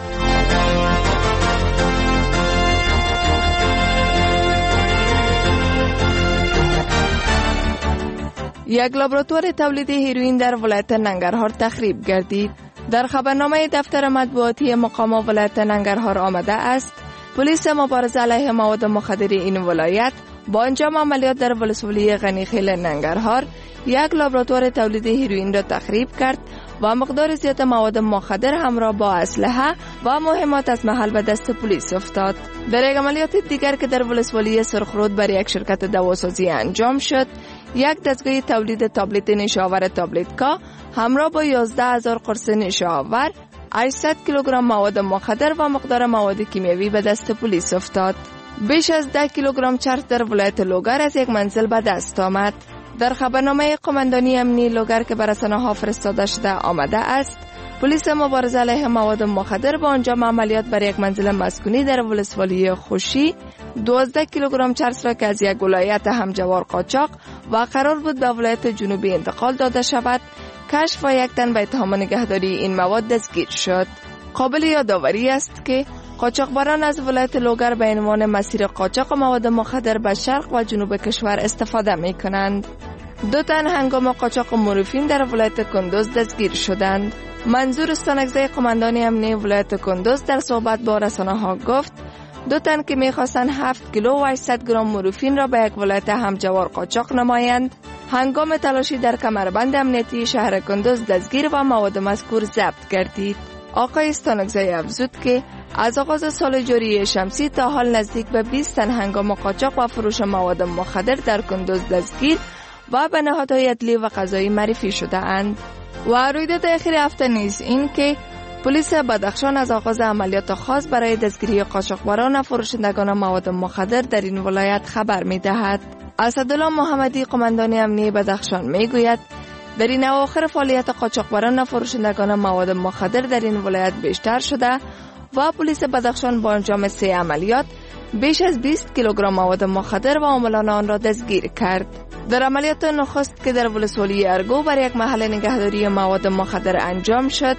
یک لابراتوار تولید هیروئین در ولایت ننگرهار تخریب گردید. در خبرنامه دفتر مطبوعاتی مقام ولایت ننگرهار آمده است پلیس مبارزه علیه مواد مخدر این ولایت با انجام عملیات در ولسوالی غنیخیل ننگرهار یک لابراتوار تولید هیروئین را تخریب کرد و مقدار زیاد مواد مخدر همراه با اسلحه و مهمات از محل به دست پلیس افتاد. در یک عملیات دیگر که در ولسوالی سرخرود بر یک شرکت دواسازی انجام شد، یک دستگاه تولید تابلت نشاور تابلتکا همراه با 11,000 قرص نشاور، 800 کیلوگرم مواد مخدر و مقدار مواد کیمیایی به دست پلیس افتاد. بیش از 10 کیلوگرم چرخ در ولایت لوگر از یک منزل به دست آمد. در خبرنامه قماندانی امنی لوگر که بر رسانه‌ها فرستاده شده آمده است پلیس مبارزه علیه مواد مخدر با انجام عملیات بر یک منزل مسکونی در ولسوالی خوشی 12 کیلوگرم چرس را که از یک ولایت همجوار قاچاق و قرار بود به ولایت جنوبی انتقال داده شود کشف و یک تن به اتهام نگهداری این مواد دستگیر شد. قابل یادآوری است که قاچاقبران از ولایت لوگر به عنوان مسیر قاچاق مواد مخدر به شرق و جنوب کشور استفاده می کنند. 2 تن هنگام قاچاق مورفین در ولایت کندوز دستگیر شدند. منظور استانگزه قماندان امنی ولایت کندوز در صحبت با رسانه‌ها گفت 2 تن که می‌خواستند 7 کیلو و 800 گرم مورفین را به یک ولایت همجوار قاچاق نمایند، هنگام تلاشی در کمربند امنیتی شهر کندوز دستگیر و مواد مذکور ضبط گردید. آقای استانگزه افزود که از آغاز سال جاری شمسی تا حال نزدیک به 20 تن هنگام قاچاق و فروش مواد مخدر در کندوز دستگیر و به نهادهای عدلی و قضایی معرفی شده اند. و رویداد اخیر هفته نیز این که پلیس بدخشان از آغاز عملیات خاص برای دستگیری قاچاقبران و فروشندگان مواد مخدر در این ولایت خبر می‌دهد. اسدالله محمدی قماندان امنی بدخشان می‌گوید در این اواخر فعالیت قاچاقبران و فروشندگان مواد مخدر در این ولایت بیشتر شده و پلیس بدخشان با انجام 3 عملیات بیش از 20 کیلوگرم مواد مخدر و عاملان آن را دستگیر کرد. در عملیات نخست که در ولسوالی ارگو بر یک محل نگهداری مواد مخدر انجام شد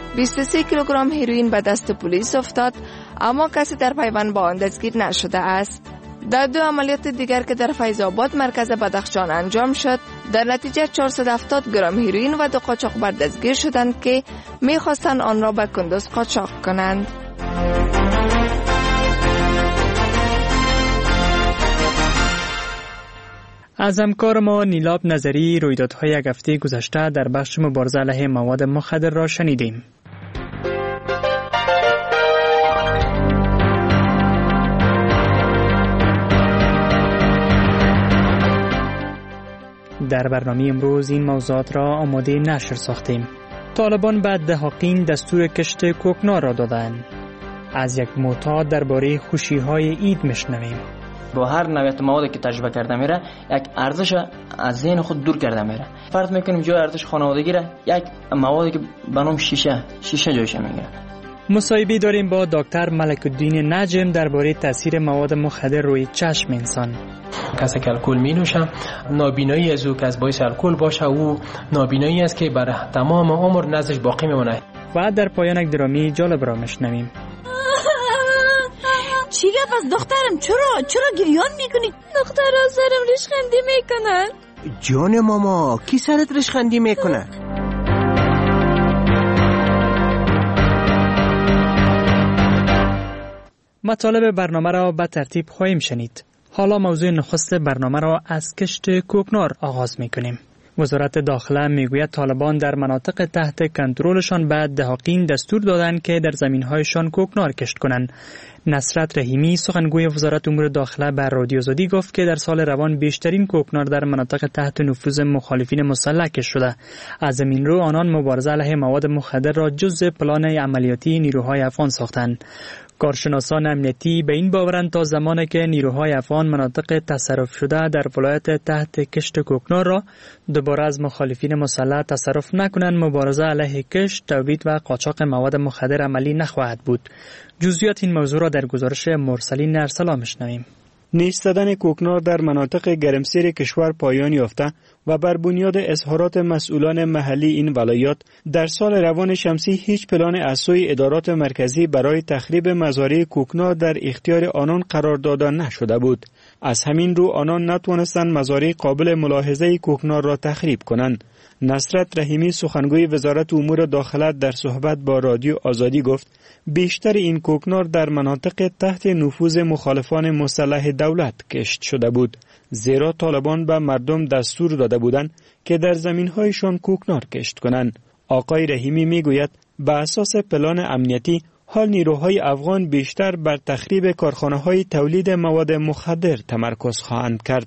23 کیلوگرم هیروئین به دست پلیس افتاد، اما کسی در پیوند با آن دستگیر نشده است. در 2 عملیات دیگر که در فیض آباد مرکز بدخشان انجام شد، در نتیجه 470 گرم هیروئین و 2 قاچاقبر دستگیر شدند که می‌خواستند آن را به کندوز قاچاق کنند.
از همکار ما نیلاب نظری رویدادهای یک هفته گذشته در بخش مبارزه علیه مواد مخدر را شنیدیم. در برنامه امروز این موضوعات را آماده نشر ساختیم. طالبان بعد دهاقین دستور کشت کوکنار را دادند. از یک معتاد درباره خوشی‌های عید میشنویم.
با هر نوعیت موادی که تجربه کرده میره یک ارزش از ذهن خود دور کرده میره. فرض میکنیم جای ارزش خانوادگی را یک موادی که به نام شیشه جایش میگیره.
مصاحبه داریم با دکتر ملک الدین نجم درباره تاثیر مواد مخدر روی چشم انسان.
کسی که الکل می نوشه نابینایی از او که از باعث الکل باشه او نابینایی است که برای تمام عمر نزدش باقی میمونه.
و در پایان یک درامی جالب را میشنویم.
چی گپ است دخترم؟ چرا گریان میکنی؟
دخترها سرم ریشخندی میکنن.
جان ماما کی سرت ریشخندی میکنه؟
مطالب برنامه را به ترتیب خواهیم شنید. حالا موضوع نخست برنامه را از کشت کوکنار آغاز میکنیم. وزارت داخله میگوید طالبان در مناطق تحت کنترلشان بعد دهاقین دستور دادند که در زمینهایشان کوکنار کشت کنند. نصرت رحیمی سخنگوی وزارت امور داخله بر رادیو آزادی گفت که در سال روان بیشترین کوکنار در مناطق تحت نفوذ مخالفین مسلح کشت شده. از این رو آنان مبارزه علیه مواد مخدر را جزء پلان عملیاتی نیروهای افغان ساختند. کارشناسان امنیتی به این باورند تا زمانی که نیروهای افغان مناطق تصرف شده در ولایت تحت کشت کوکنار را دوباره از مخالفین مسلح تصرف نکنند، مبارزه علیه کشت، تولید و قاچاق مواد مخدر عملی نخواهد بود. جزئیات این موضوع را در گزارش مرسلین ارسلا میشنویم.
نیش زدن کوکنار در مناطق گرمسیر کشور پایان یافته و بر بنیاد اظهارات مسئولان محلی این ولایات در سال روان شمسی هیچ پلان از سوی ادارات مرکزی برای تخریب مزارع کوکنار در اختیار آنان قرار داده نشده بود. از همین رو آنان نتوانستند مزارع قابل ملاحظه کوکنار را تخریب کنند. نصرت رحیمی سخنگوی وزارت امور داخله در صحبت با رادیو آزادی گفت بیشتر این کوکنار در مناطق تحت نفوذ مخالفان مسلح دولت کشت شده بود، زیرا طالبان به مردم دستور داده بودند که در زمین‌هایشان کوکنار کشت کنند. آقای رحیمی میگوید به اساس پلان امنیتی حال نیروهای افغان بیشتر بر تخریب کارخانه‌های تولید مواد مخدر تمرکز خواهند کرد.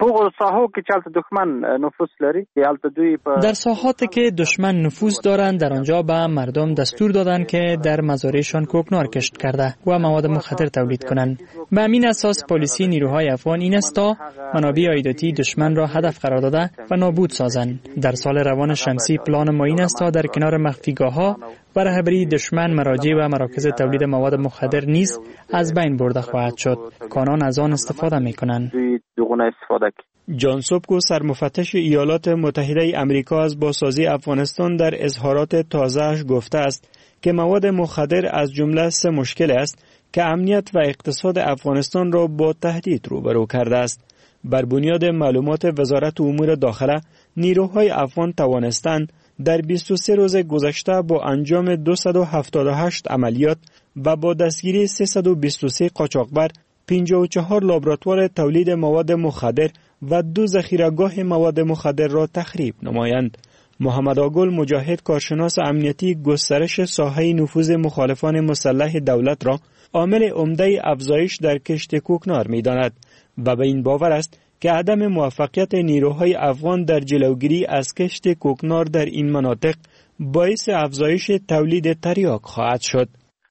در ساحاتی که دشمن نفوذ دارند در آنجا به مردم دستور دادند که در مزارعشان کوکنار کشت کرده و مواد مخدر تولید کنند. به همین اساس پالیسی نیروهای افغان این است تا منابع عایداتی دشمن را هدف قرار داده و نابود سازند. در سال روان شمسی پلان ما این است تا در کنار مخفیگاه‌ها و رهبری دشمن مراجع و مراکز تولید مواد مخدر نیز از بین برده خواهد شد. کانان از آن استفاده می‌کنند.
جان سوبکو سرمفتش ایالات متحده آمریکا از بازسازی افغانستان در اظهارات تازه‌اش گفته است که مواد مخدر از جمله 3 مشکل است که امنیت و اقتصاد افغانستان را با تهدید روبرو کرده است. بر بنیاد معلومات وزارت امور داخله، نیروهای افغان توانستند در 23 روز گذشته با انجام 278 عملیات و با دستگیری 323 قاچاقبر، 54 لابراتوار تولید مواد مخدر و 2 ذخیره‌گاه مواد مخدر را تخریب نمایند. محمد آگل مجاهد کارشناس امنیتی گسترش ساحه نفوذ مخالفان مسلح دولت را عامل عمده افزایش در کشت کوکنار می‌داند و به این باور است که عدم موفقیت نیروهای افغان در جلوگیری از کشت کوکنار در این مناطق باعث افزایش تولید تریاک خواهد شد.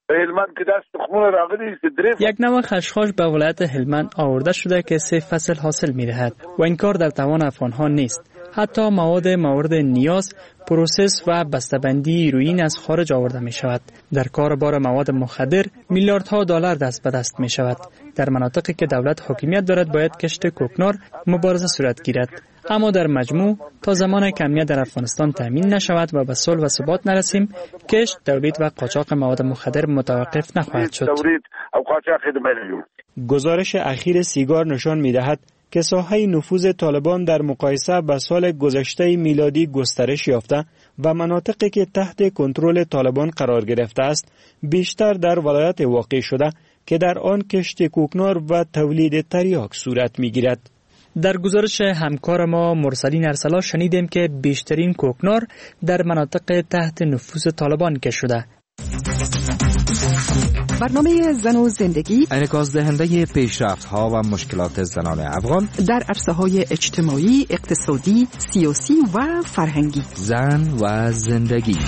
یک نوع خشخاش به ولایت هلمند آورده شده که 3 فصل حاصل می‌دهد و این کار در توان افغان‌ها نیست. حتی مواد مورد نیاز، پروسس و بسته‌بندی هیروئین از خارج آورده می شود. در کاربار مواد مخدر میلیاردها دلار دست به دست می شود. در مناطقی که دولت حاکمیت دارد باید کشت کوکنار مبارزه صورت گیرد. اما در مجموع تا زمان که امنیت در افغانستان تامین نشود و به صلح و ثبات نرسیم، کشت، تولید و قاچاق مواد مخدر متوقف نخواهد شد.
گزارش اخیر سیگار نشان می‌دهد که ساحه نفوذ طالبان در مقایسه با سال گذشته میلادی گسترش یافته و مناطقی که تحت کنترل طالبان قرار گرفته است بیشتر در ولایت واقع شده که در آن کشت کوکنار و تولید تریاک صورت می‌گیرد.
در گزارش همکار ما مرسلین ارسلا شنیدیم که بیشترین کوکنار در مناطق تحت نفوذ طالبان کشت شده.
برنامه زن و زندگی
انعکاس دهنده پیشرفت‌ها و مشکلات زنان افغان
در عرصه‌های اجتماعی، اقتصادی، سیاسی و فرهنگی.
زن و زندگی.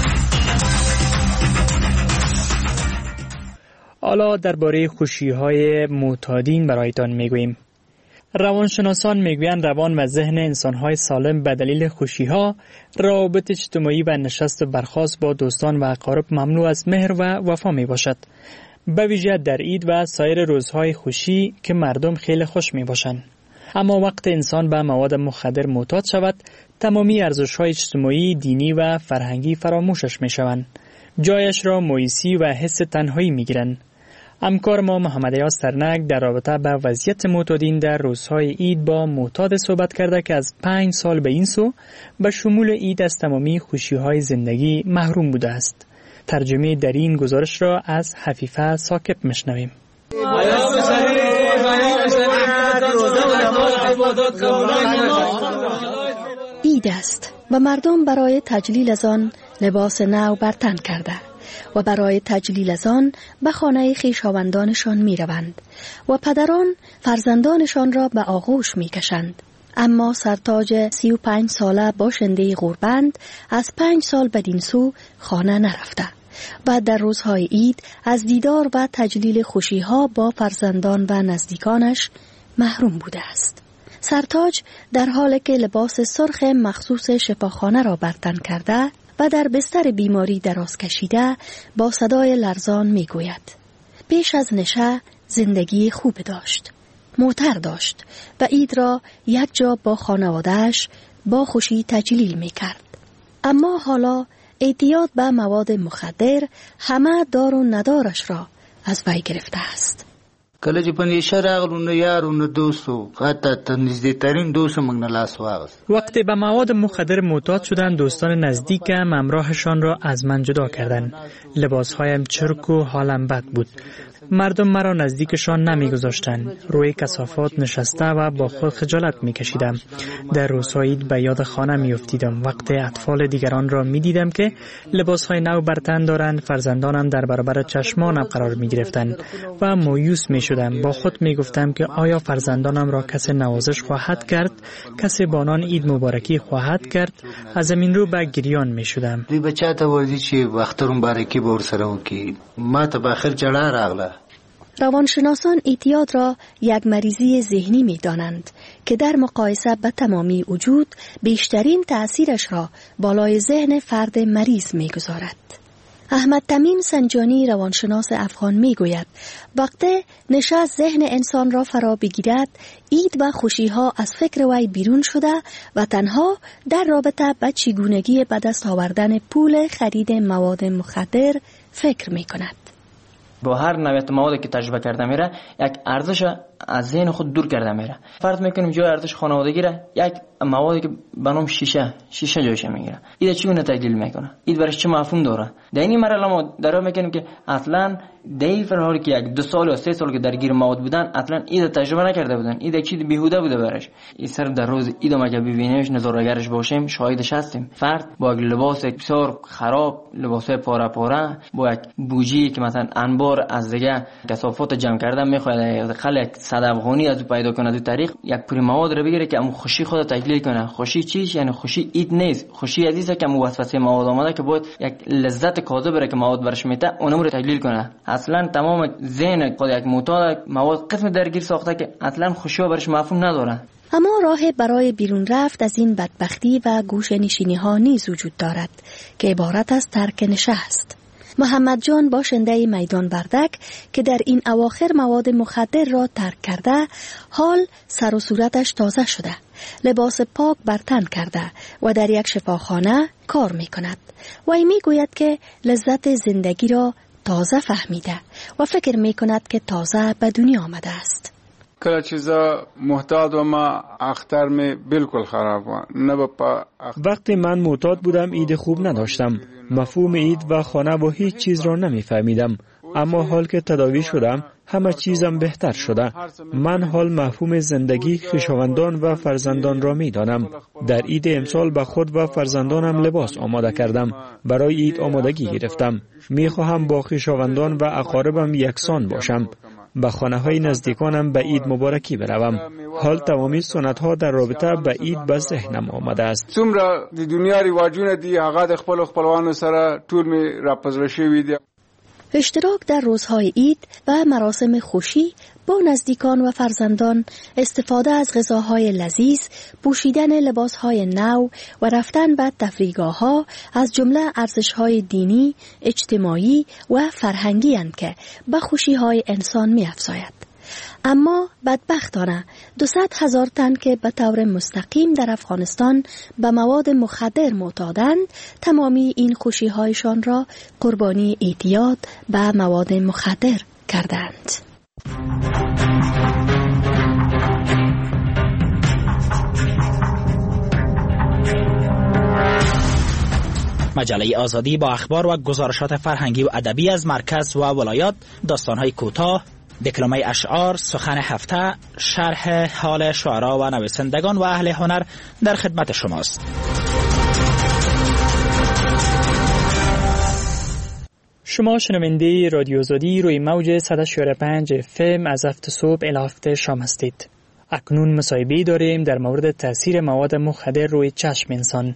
حالا درباره خوشی‌های معتادین برایتان میگوییم. روانشناسان میگویند روان و ذهن انسان‌های سالم به دلیل خوشی‌ها، روابط اجتماعی و نشست و برخاست با دوستان و اقارب مملو از مهر و وفا میباشد. به ویژه در عید و سایر روزهای خوشی که مردم خیلی خوش میباشند. اما وقت انسان به مواد مخدر معتاد شود، تمامی ارزش‌های اجتماعی، دینی و فرهنگی فراموشش میشوند. جایش را مویسی و حس تنهایی میگیرند. همکار ما محمد یاس ترنک در رابطه با وضعیت معتادین در روزهای عید با معتاد صحبت کرده که از 5 سال به این سو به شمول عید از تمامی خوشی‌های زندگی محروم بوده است. ترجمه در این گزارش را از حفیفه ساکب میشنویم.
عید است و مردم برای تجلیل از آن لباس نو بر تن کرده و برای تجلیل از آن به خانه خویشاوندانشان می روند و پدران فرزندانشان را به آغوش می کشند. اما سرتاج 35 ساله باشنده غوربند از 5 سال بدین سو خانه نرفته و در روزهای عید از دیدار و تجلیل خوشیها با فرزندان و نزدیکانش محروم بوده است. سرتاج در حالی که لباس سرخ مخصوص شفاخانه را بر تن کرده و در بستر بیماری دراز کشیده با صدای لرزان می گوید: پیش از نشه زندگی خوب داشت، معطر داشت و عید را یک جا با خانوادهش با خوشی تجلیل می کرد. اما حالا اعتیاد به مواد مخدر همه دار و ندارش را از وی گرفته است.
کله چې په نشه راغلو نو یارو نو دوستو حتی تا نزدیکترین دوست موږ نه لاس واغست.
وقتی به مواد مخدر معتاد شدند دوستان نزدیکم همراهشان را از من جدا کردند. لباسهایم چرک و حالم بد بود. مردم مرا نزدیکشان نمیگذاشتند. روی کثافات نشسته و با خود خجالت میکشیدم. در روزهای عید به یاد خانه میافتیدم. وقتی اطفال دیگران را میدیدم که لباسهای نو بر تن دارند، فرزندانم در برابر چشمانم قرار میگرفتند و مایوس میشدم. با خود میگفتم که آیا فرزندانم را کسی نوازش خواهد کرد؟ کسی با آنان عید مبارکی خواهد کرد؟ از زمین رو به گریان میشدم.
دوی بچا ته ورځي چې وخترون بارکی به ورسره وکړي. ما ته به اخر جړا راغله.
روانشناسان اعتیاد را یک مریضی ذهنی می دانند که در مقایسه به تمامی وجود بیشترین تأثیرش را بالای ذهن فرد مریض می گذارد. احمد تمیم سنجانی روانشناس افغان می گوید وقتی نشه ذهن انسان را فرا بگیرد، عید و خوشیها از فکر وی بیرون شده و تنها در رابطه به چگونگی به دست آوردن پول خرید مواد مخدر فکر می کند.
با هر نوعیت موادی که تجربه کرده میره یک ارزش از ذهن خود دور کرده میره. فرض میکنیم جای ارزش خانوادگی را یک موادی که به نام شیشه جایش میگیره. این چگونه تجلیل میکنه؟ این برش چه مفهوم داره؟ در این مرحله ما درا میکنیم که اصلا در حالی که یک 2 سال یا 3 سال که درگیر مواد بودن اصلا این تجربه نکرده بودن. این چیز بیهوده بوده برش. این سر در روز عید ما که ببینیمش نظاره‌گرش باشیم شاهدش هستیم. فرد با لباس بسیار خراب، لباس پاره با یک بوجی که مثلا انبار از دیگه کثافات جمع کرده میخواد خلق 100 افغانی از پیدا کنه دو طریق یک پوری مواد رو بگیره که ام خوشی خود تجلیل کنه. خوشی چیش؟ یعنی خوشی عید نیست. خوشی عزیزه که وسوسه مواد آمده که باید یک لذت کاذب که مواد برش میته اونم رو تجلیل کنه. اصلا تمام ذهن خود یک معتاد مواد قسم درگیر ساخته که اصلا خوشی برش مفهوم نداره.
اما راه برای بیرون رفت از این بدبختی و گوشه نشینی ها نیز وجود دارد که عبارت از ترک نشه است.
محمد جان باشنده میدان بردک که در این اواخر مواد مخدر را ترک کرده، حال سر و صورتش تازه شده، لباس پاک بر تن کرده و در یک شفاخانه کار می کند. وی می گوید که لذت زندگی را تازه فهمیده و فکر می کند که تازه به دنیا آمده است.
کله چیزا محتاط و ما اختر می بالکل خراب و
وقتی من معتاد بودم عید خوب نداشتم. مفهوم عید و خانه و هیچ چیز را نمیفهمیدم. اما حال که تداوی شدم همه چیزم بهتر شده. من حال مفهوم زندگی، خویشاوندان و فرزندان را میدانم. در عید امسال به خود و فرزندانم لباس آماده کردم. برای عید آمادگی گرفتم. میخواهم با خویشاوندان و اقاربم یکسان باشم. به خانه های نزدیکانم به عید مبارکی بروم. حال تمامی سنت ها در رابطه به عید به ذهنم آمده است.
څومره د دنیا رواجونه دي هغه د خپل خپلوانو سره ټول می راپزړه شوی دي.
اشتراک در روزهای عید و مراسم خوشی با نزدیکان و فرزندان، استفاده از غذاهای لذیذ، پوشیدن لباسهای نو و رفتن به تفریحگاه‌ها از جمله ارزش‌های دینی، اجتماعی و فرهنگی اند که به خوشی‌های انسان می‌افزاید. اما بدبختانه 200,000 تن که به طور مستقیم در افغانستان به مواد مخدر معتادند، تمامی این خوشی‌هایشان را قربانی اعتیاد به مواد مخدر کردند.
مجله آزادی با اخبار و گزارشات فرهنگی و ادبی از مرکز و ولایات، داستان‌های کوتاه، دکلمه اشعار، سخن هفته، شرح حال شعرا و نویسندگان و اهل هنر در خدمت شماست.
شما شنونده رادیو آزادی روی موج 104.5 FM از هفت صبح الی هفت شام هستید. اکنون مصاحبه داریم در مورد تاثیر مواد مخدر روی چشم انسان.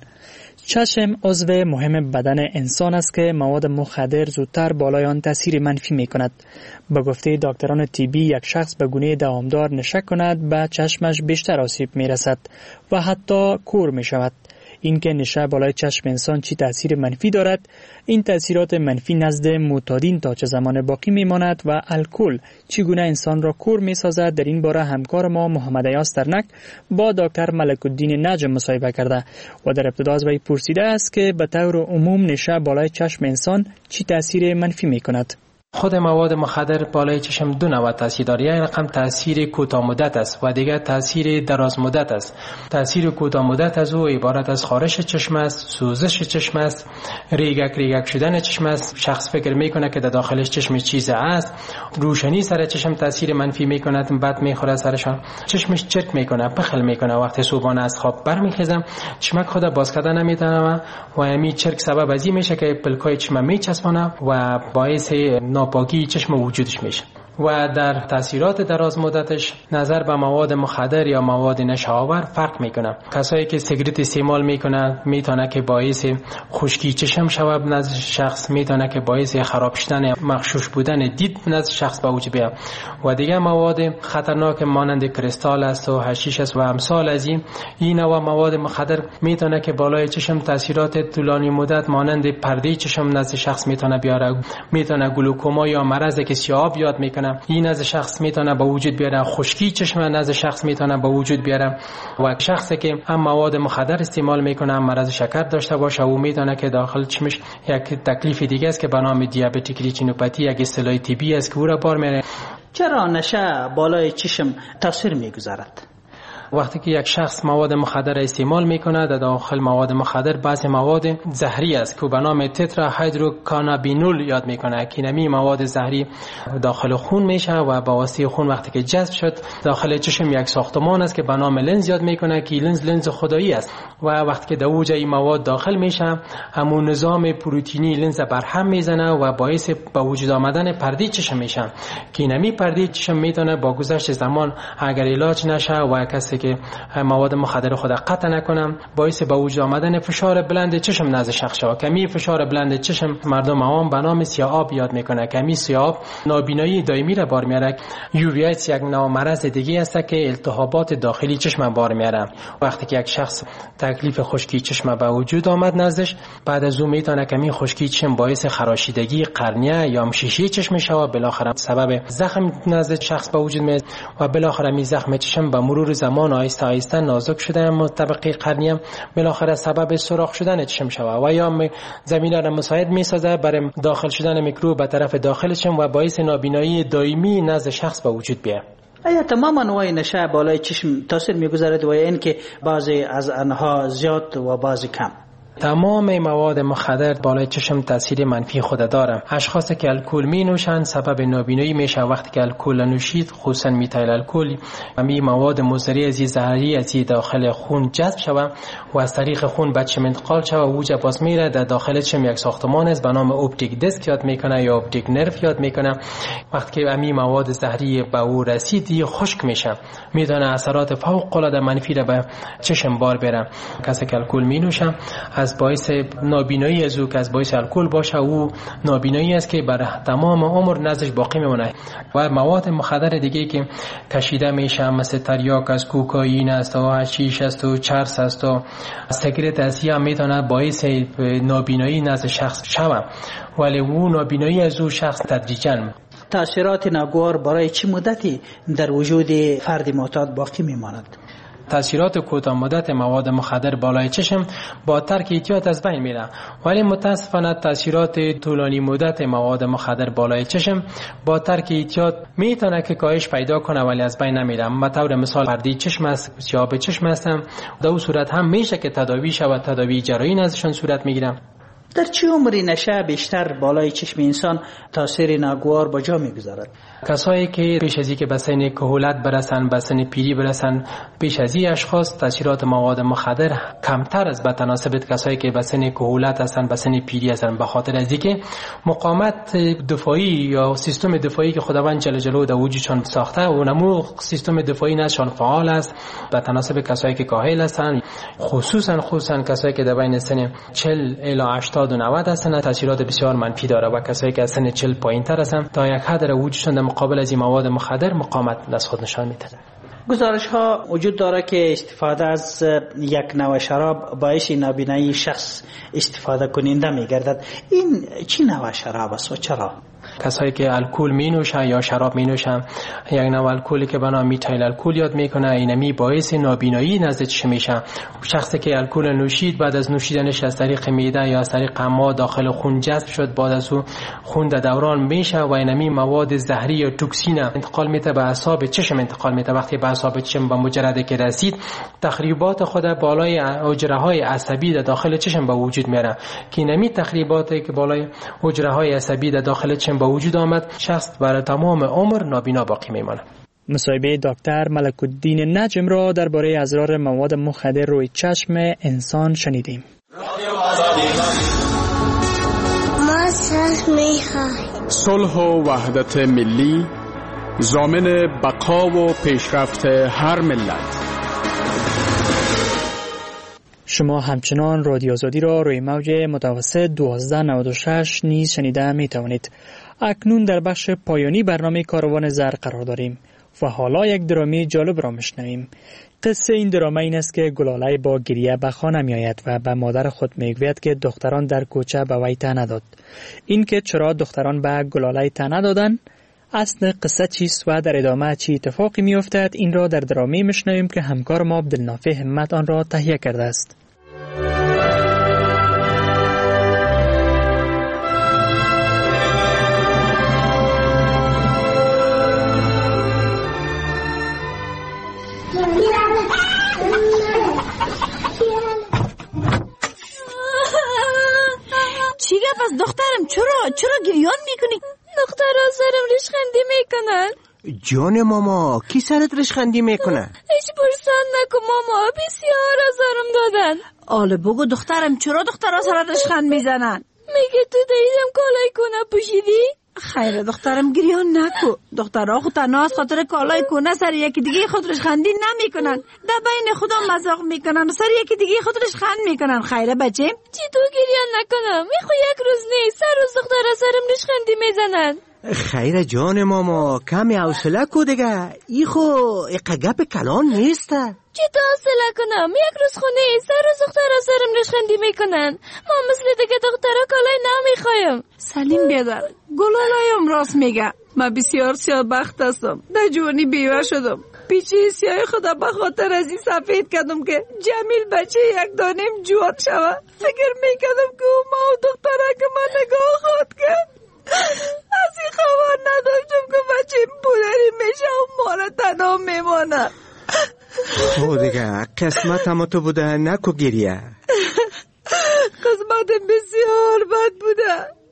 چشم عضو مهم بدن انسان است که مواد مخدر زودتر بالای آن تاثیر منفی می کند. با گفته دکتران طبی، یک شخص به گونه دوامدار نشه کند به چشمش بیشتر آسیب می رسد و حتی کور می شود. این که نشه بالای چشم انسان چی تاثیر منفی دارد، این تاثیرات منفی نزد معتادین تا چه زمان باقی می ماند و الکل چگونه انسان را کور می سازد، در این باره همکار ما محمد ایاز ترنک با دکتر ملک الدین نجم مصاحبه کرده و در ابتدا از وی پرسیده است که به طور عموم نشه بالای چشم انسان چی تاثیر منفی می کند.
خود مواد مخدر بالای چشم دو نوع تاثیر دارد. یک رقم تاثیر کوتاه مدت است و دیگر تاثیر دراز مدت است. تاثیر کوتاه مدت از او عبارت از خارش چشم است، سوزش چشم است، ریگک شدن چشم است. شخص فکر میکنه که در داخلش چشم چیز است. روشنی سر چشم تاثیر منفی میکند، بعد میخوره سرشان، چشمش چرک میکنه، پخل میکنه. وقتی صبحانه از خواب برمیخیزم چشمک خود باز کردن نمیتونم و همین چرک سبب از این میشه که پلکای چشم میچسبونه و باعث ناپاکی چشم وجودش میشه. و در تاثیرات دراز مدتش نظر به مواد مخدر یا مواد نشه‌آور فرق میکنه. کسایی که سیگرت استعمال میکنن میتونه که باعث خشکی چشم شود نزد شخص، میتونه که باعث خراب شدن مغشوش بودن دید نزد شخص به وجود بیاد. و دیگه مواد خطرناک مانند کریستال است و حشیش است و امثال از این نوع مواد مخدر میتونه که بالای چشم تاثیرات طولانی مدت مانند پرده چشم نزد شخص میتونه بیاره. میتونه گلوکوما یا مرضی که سیاه یاد میکنه این از شخص میتونه به وجود بیاره. خشکی چشم از شخص میتونه به وجود بیاره. و شخصی که هم مواد مخدر استعمال میکنه هم مرض شکر داشته باشه او میتونه که داخل چشمش یک تکلیف دیگه است که به نام دیابتیک ریتینوپاتی، یک اصطلاح طبی است که او را بار میره.
چرا نشه بالای چشم تاثیر میگذارد؟
وقتی که یک شخص مواد مخدر استعمال میکنه، در داخل مواد مخدر بعضی مواد زهری است که به نام تترا هیدروکانابینول یاد میکنه. کینمی مواد زهری داخل خون میشه و با واسطه خون وقتی که جذب شد داخل چشم یک ساختمان است که به نام لنز یاد میکنه که لنز خدایی است. و وقتی که در اوج این مواد داخل میشه همون نظام پروتئینی لنز برهم میزنه و باعث به وجود آمدن پرده چشم میشه. کینمی پرده چشم میتونه با گذشت زمان اگر علاج نشه و کسی وقتی که مواد مخدر خود قطع نکنم باعث به وجود آمدن فشار بلند چشم نزد شخص شود. کمی فشار بلند چشم مردم عوام به نام سیاه‌آب یاد میکنه. کمی سیاه‌آب نابینایی دائمی را بار میاره. یووییتس یک نوع مرض دیگه است که التهابات داخلی چشم بار میاره. وقتی که یک شخص تکلیف خشکی چشم به وجود آمد نزدش، بعد از اون میتونه کمی خشکی چشم باعث خراشیدگی قرنیه یا شیشه چشم شود، بالاخره سبب زخم نزد شخص به وجود میاد و بالاخره می زخم چشم به مرور زمان آهسته آهسته نازک شده طبقه قرنیه بالاخره سبب سوراخ شدن چشم شود و یا زمینه را مساعد میسازه برای داخل شدن میکروب به طرف داخل چشم و باعث نابینایی دائمی نزد شخص به وجود بیاد.
آیا تمام انواع نشه بالای چشم تاثیر میگذارد و یا اینکه بعضی از آنها زیاد و بعضی کم؟
تمام مواد مخدر بالای چشم تاثیر منفی خود داره. اشخاصی که الکل می نوشند سبب نابینایی میشه. وقتی که الکل نوشید خصوصا میتایل الکل می مواد مضری از زهری از داخل خون جذب شود و از طریق خون به چشم انتقال شود و اوج باز میره. در داخل چشم یک ساختمان است به نام اپتیک دیسک یاد میکنه یا اپتیک نرو یاد میکنه. وقتی که می مواد زهری به او رسید خشک میشه، میتونه اثرات فوق العاده منفی را به چشم بار بره. کسی که الکل می نوشه از باعث نابینایی از او که از باعث الکل باشه او نابینایی است که برای تمام عمر نزدش باقی میمونه. و مواد مخدر دیگه که کشیده میشه مثل تریاک است، کوکائین است و حشیش است و چرس است و سیگارت است یا میتونه باعث نابینایی نزد شخص شود، ولی او نابینایی از او شخص تدریجاً.
تاثیرات ناگوار برای چه مدتی در وجود فرد معتاد باقی میماند؟
تاثیرات کوتاه مدت مواد مخدر بالای چشم با ترک احتیاط از بین میره، ولی متاسفانه تاثیرات طولانی مدت مواد مخدر بالای چشم با ترک احتیاط میتونه که کاهش پیدا کنه ولی از بین نمیره. به طور مثال پرده چشم است، سیاه‌آب چشم هستم، در اون صورت هم میشه که تداوی شود، تداوی جراحی ازشون صورت میگیره.
در چه عمری نشه بیشتر بالای چشم انسان تاثیر ناگوار با جا میگذارد؟
کسایی که پیش از اینکه به سن کهولت برسن، به سن پیری برسن، پیش از این اشخاص تاثیرات مواد مخدر کمتر از به تناسب کسایی که به سن کهولت هستن، به سن پیری هستن، به خاطر از اینکه مقاومت دفاعی یا سیستم دفاعی که خداوند جل جلاله در وجودشان ساخته و نمو سیستم دفاعی نشان فعال است. به تناسب کسایی که کاهل هستن، خصوصا کسایی که در بین سن 40 الی 80 و 90 هستن، تاثیرات بسیار منفی داره و کسایی که از سن 40 پایین‌تر هستن تا یک حد وجودشون در مقابل از این مواد مخدر مقاومت از خود نشان میده.
گزارش ها وجود داره که استفاده از یک نوع شراب باعث نابینایی شخص استفاده کننده میگردد. این چی نوع شراب است و چرا؟
کسایی که الکل می نوشن یا شراب می نوشن، یک نوع الکلی که به نام میتایل الکل یاد میکنه، اینمی باعث نابینایی نزد چشم میشه. شخصی که الکل نوشید بعد از نوشیدنش از طریق معده یا از طریق ما داخل خون جذب شد، بعد از اون خون در دوران میشه و اینمی مواد زهری یا توکسین انتقال میده به اعصاب چشم انتقال میده. وقتی به اعصاب چشم به مجرد که رسید تخریبات خود بالای حجره های عصبی در داخل چشم به وجود میاره که اینمی تخریباتی که بالای حجره های عصبی در داخل چشم با وجود آمد شخص برای تمام عمر نابینا باقی میماند.
مصاحبه دکتر ملک الدین نجم را درباره اضرار مواد مخدر روی چشم انسان شنیدیم.
ما صلح و وحدت ملی ضامن بقا و پیشرفت هر ملت.
شما همچنان رادیو آزادی را روی موج متوسط 1296 نیز شنیده می توانید. اکنون در بخش پایانی برنامه کاروان زر قرار داریم و حالا یک درامی جالب را میشنویم. قصه این درامه این است که گلاله با گریه به خانه می آید و به مادر خود میگوید که دختران در کوچه به وی ته نداد. این که چرا دختران به گلاله ته ندادند، اصل قصه چیست و در ادامه چی اتفاقی می افتد، این را در درامی میشنویم که همکار ما عبدالنافع همت آن را تهیه کرده است.
چی گپ است دخترم؟ چرا گریان میکنی؟
دخترها سرم ریشخندی میکنن.
جان ماما، کی سرت ریشخندی میکنه؟
هیچ پرسان نکن ماما، بسیار آزارم دادن.
آله بگو دخترم چرا دخترها سرت ریشخند میزنن؟
میگه تو دیدم کالای کنه پوشیدی؟
خیره دخترم گریان نکو. دخترها خود تنها از خاطر کالای کنه سر یکی دیگه خودش خندی نمیکنن. در بین خدا مذاق میکنن و سر یکی دیگه خودش خند میکنن. خیره بچه؟
چطور گریان نکنم؟ میخوا یک روز نیست، سر روز دخترها سرم خندی میزنن.
خیره جان ماما کمی حوصله کو دیگه. ای خو گپ کلان نیسته.
چطور حوصله کنم؟ یک روز خونه سر روز دخترها سرم خندی میکنن. ما مثل دیگه دخترها کالای نمیخوایم.
سلیم بیادر گلالایم راست میگه. من بسیار سیاه‌بخت هستم. در جوانی بیوه شدم. پیچه سیاه خدا به خاطر از این سفید کردم که جمیل بچه یک دانیم جوان شود. فکر میکردم که او ما و دختره که من نگاه خود کرد. از این خبر نداشتم که بچه پودری میشه و ما را تنها میمانه.
خب دیگه قسمت هم تو بوده نکو گریه.
قسمت بسیار بد بوده.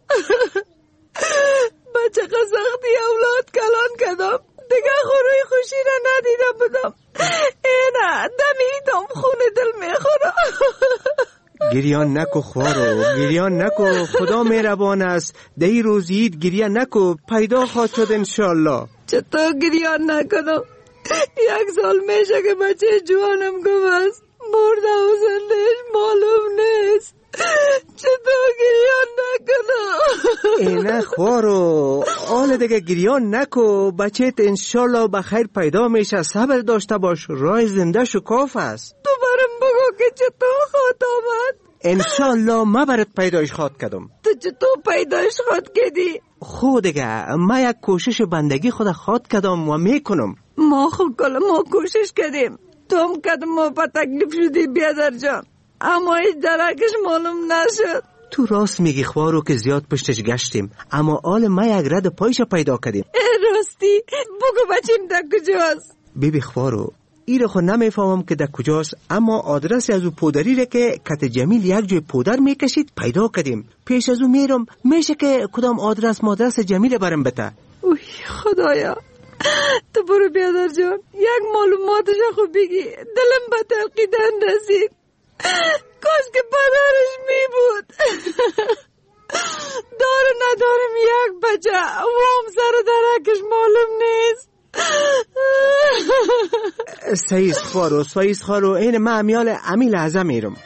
بچه سختی اولاد کلان کردم. دیگه خوروی خوشی را ندیده بودم. اینه دمیدم خون دل میخوره.
گریان نکو خوارو، گریان نکو. خدا مهربان است. دی روزید گریه نکو، پیدا خواهد شد انشالله.
چطور گریان نکنم؟ یک سال میشه که بچه جوانم گم است. مرده و زندهش معلوم نیست. چطور گریان نکنم؟
اینه خوارو، حال دیگه گریان نکو. بچه انشالله بخیر پیدا میشه. صبر داشته باش، راه زنده شکاف است.
تو برم بگو که چطور خواهد آمد.
انشالله ما برات پیدایش خواهد کردم.
تو چطور پیدایش خواهد کردی؟
خود دیگه ما یک کوشش بندگی خود خواهد کردم و میکنم.
ما خوب کلا ما کوشش کردیم. تو هم کدم ما با تکلیف شدی بیادر جان، اما هیچ درکش معلوم نشد.
تو راست میگی خوارو که زیاد پشتش گشتیم، اما آل ما یک رد پایش پیدا کردیم.
راستی بگو بچیم در کجاست؟
بیبی خوارو ایره خود نمیفهمم که در کجاست، اما آدرس از او پودری را که کت جمیل یک جای پودر میکشید پیدا کردیم. پیش از او میرم میشه که کدام آدرس جمیل برم بته.
اوی خدایا، تو برو بیادر جان، یک معلوماتش خوب بگی. دلم به تلقیدن رسید. کاش که پدرش می بود. داره ندارم یک بچه و هم سر درکش معلوم نیست.
سایست خارو این ما امیال امی لحظه میرم.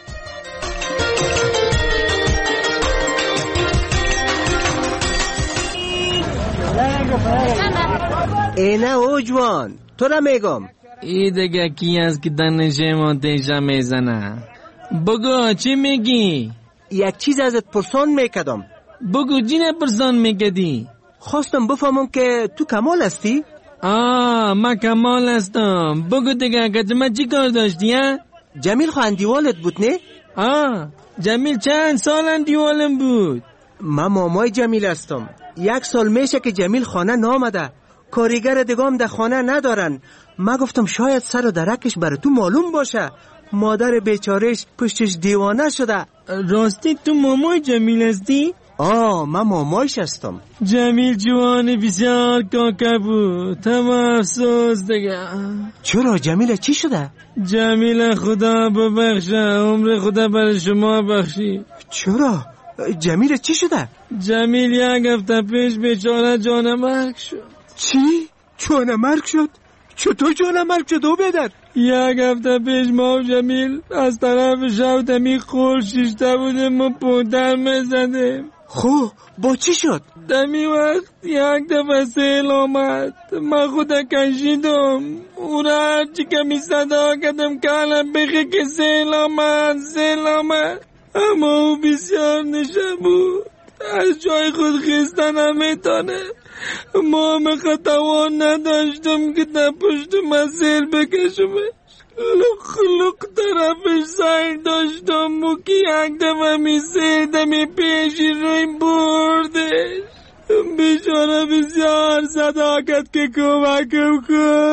اینه او جوان تو را میگم.
ای دیگه کی است که دنشه ما دیشه میزنه؟ بگو چی میگی؟
یک چیز ازت پرسان میکدم.
بگو جینه پرسان میکدی؟
خواستم بفهمم که تو کمال هستی؟
من کمال هستم. بگو دیگه که ما چی کار داشتی ها؟
جمیل خو اندیوالت بود نه؟
جمیل چند سال اندیوالم بود؟
من مامای جمیل هستم. یک سال میشه که جمیل خانه نامده. کاریگر دیگام در خانه ندارن. ما گفتم شاید سر و درکش برای تو معلوم باشه. مادر بیچارش پشتش دیوانه شده.
راستی تو مامای جمیل هستی؟
من مامایش هستم.
جمیل جوان بسیار کاکا بود. تمام افسوس دیگه.
چرا جمیل چی شده؟
جمیل خدا ببخشه، عمر خدا برای شما بخشی.
چرا؟ جمیل چی شده؟
جمیل یک هفته پیش بیچاره جانمرگ شد.
چی؟ جانمرگ شد؟ چطور جانمرگ شد او بیادر؟
یک هفته پیش ما و جمیل از طرف شودمی خور شیشته بودیم و پودر میزدیم.
خب با چی شد؟
دمی وقت یک دفعه سیل آمد. من خودم کشیدم. او را هرچی کمی صدا کردم که الان بخی که سیل آمد. اما او بسیار نشه بود. از جای خود خیستن نمیتانه. ما توان نداشتم که در پشت مسیر بکشمش. لق طرفش سر داشتم و که یک دفعه می پیشی روی بردش. بیچاره بسیار صدا کرد که کمکم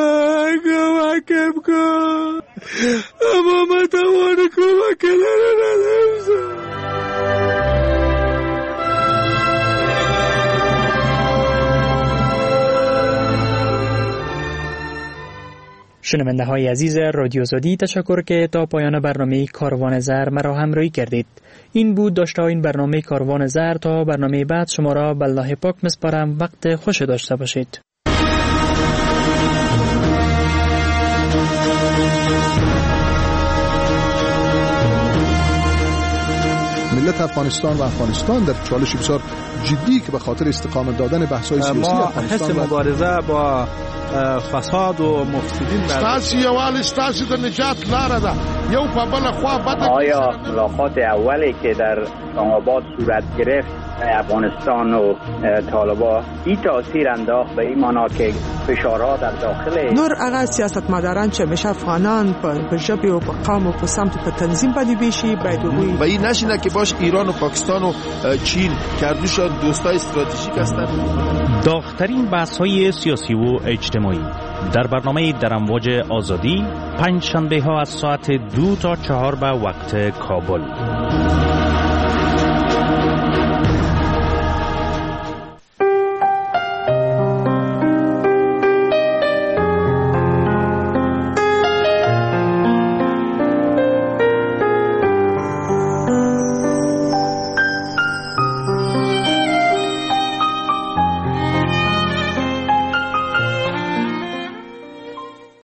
کن. اما من توان کمک نداشتم.
شنونده های عزیز رادیو آزادی، تشکر که تا پایان برنامه کاروان زر مرا همراهی کردید. این بود داشته این برنامه کاروان زر. تا برنامه بعد شما را به الله پاک میسپارم. وقت خوش داشته باشید.
ملت افغانستان و افغانستان در چالش بسیار جدی که به خاطر استقامت دادن بحث‌های سیاسی افغانستان
ما حس مبارزه با فساد و مفسدین
ستاسي یوال ستاسي د نجات لاره ده. یو په بل خوا بد.
آیا ملاقات اولی که در اسلام‌آباد صورت گرفت افغانستان و طالبان این تاثیر انداخت به این معنا که فشارها در داخل
نور هغه سیاستمداران چې مشه افغانان په ژبه او په قوم او په سمت په تنظیم باندې بشي باید
و این نشینه که باش ایران و پاکستان و چین کردوشان دوستای استراتژیک هستند.
داغ‌ترین بحث‌های سیاسی و اجتماعی در برنامه در امواج آزادی، پنج شنبه ها از ساعت 2 تا 4 به وقت کابل.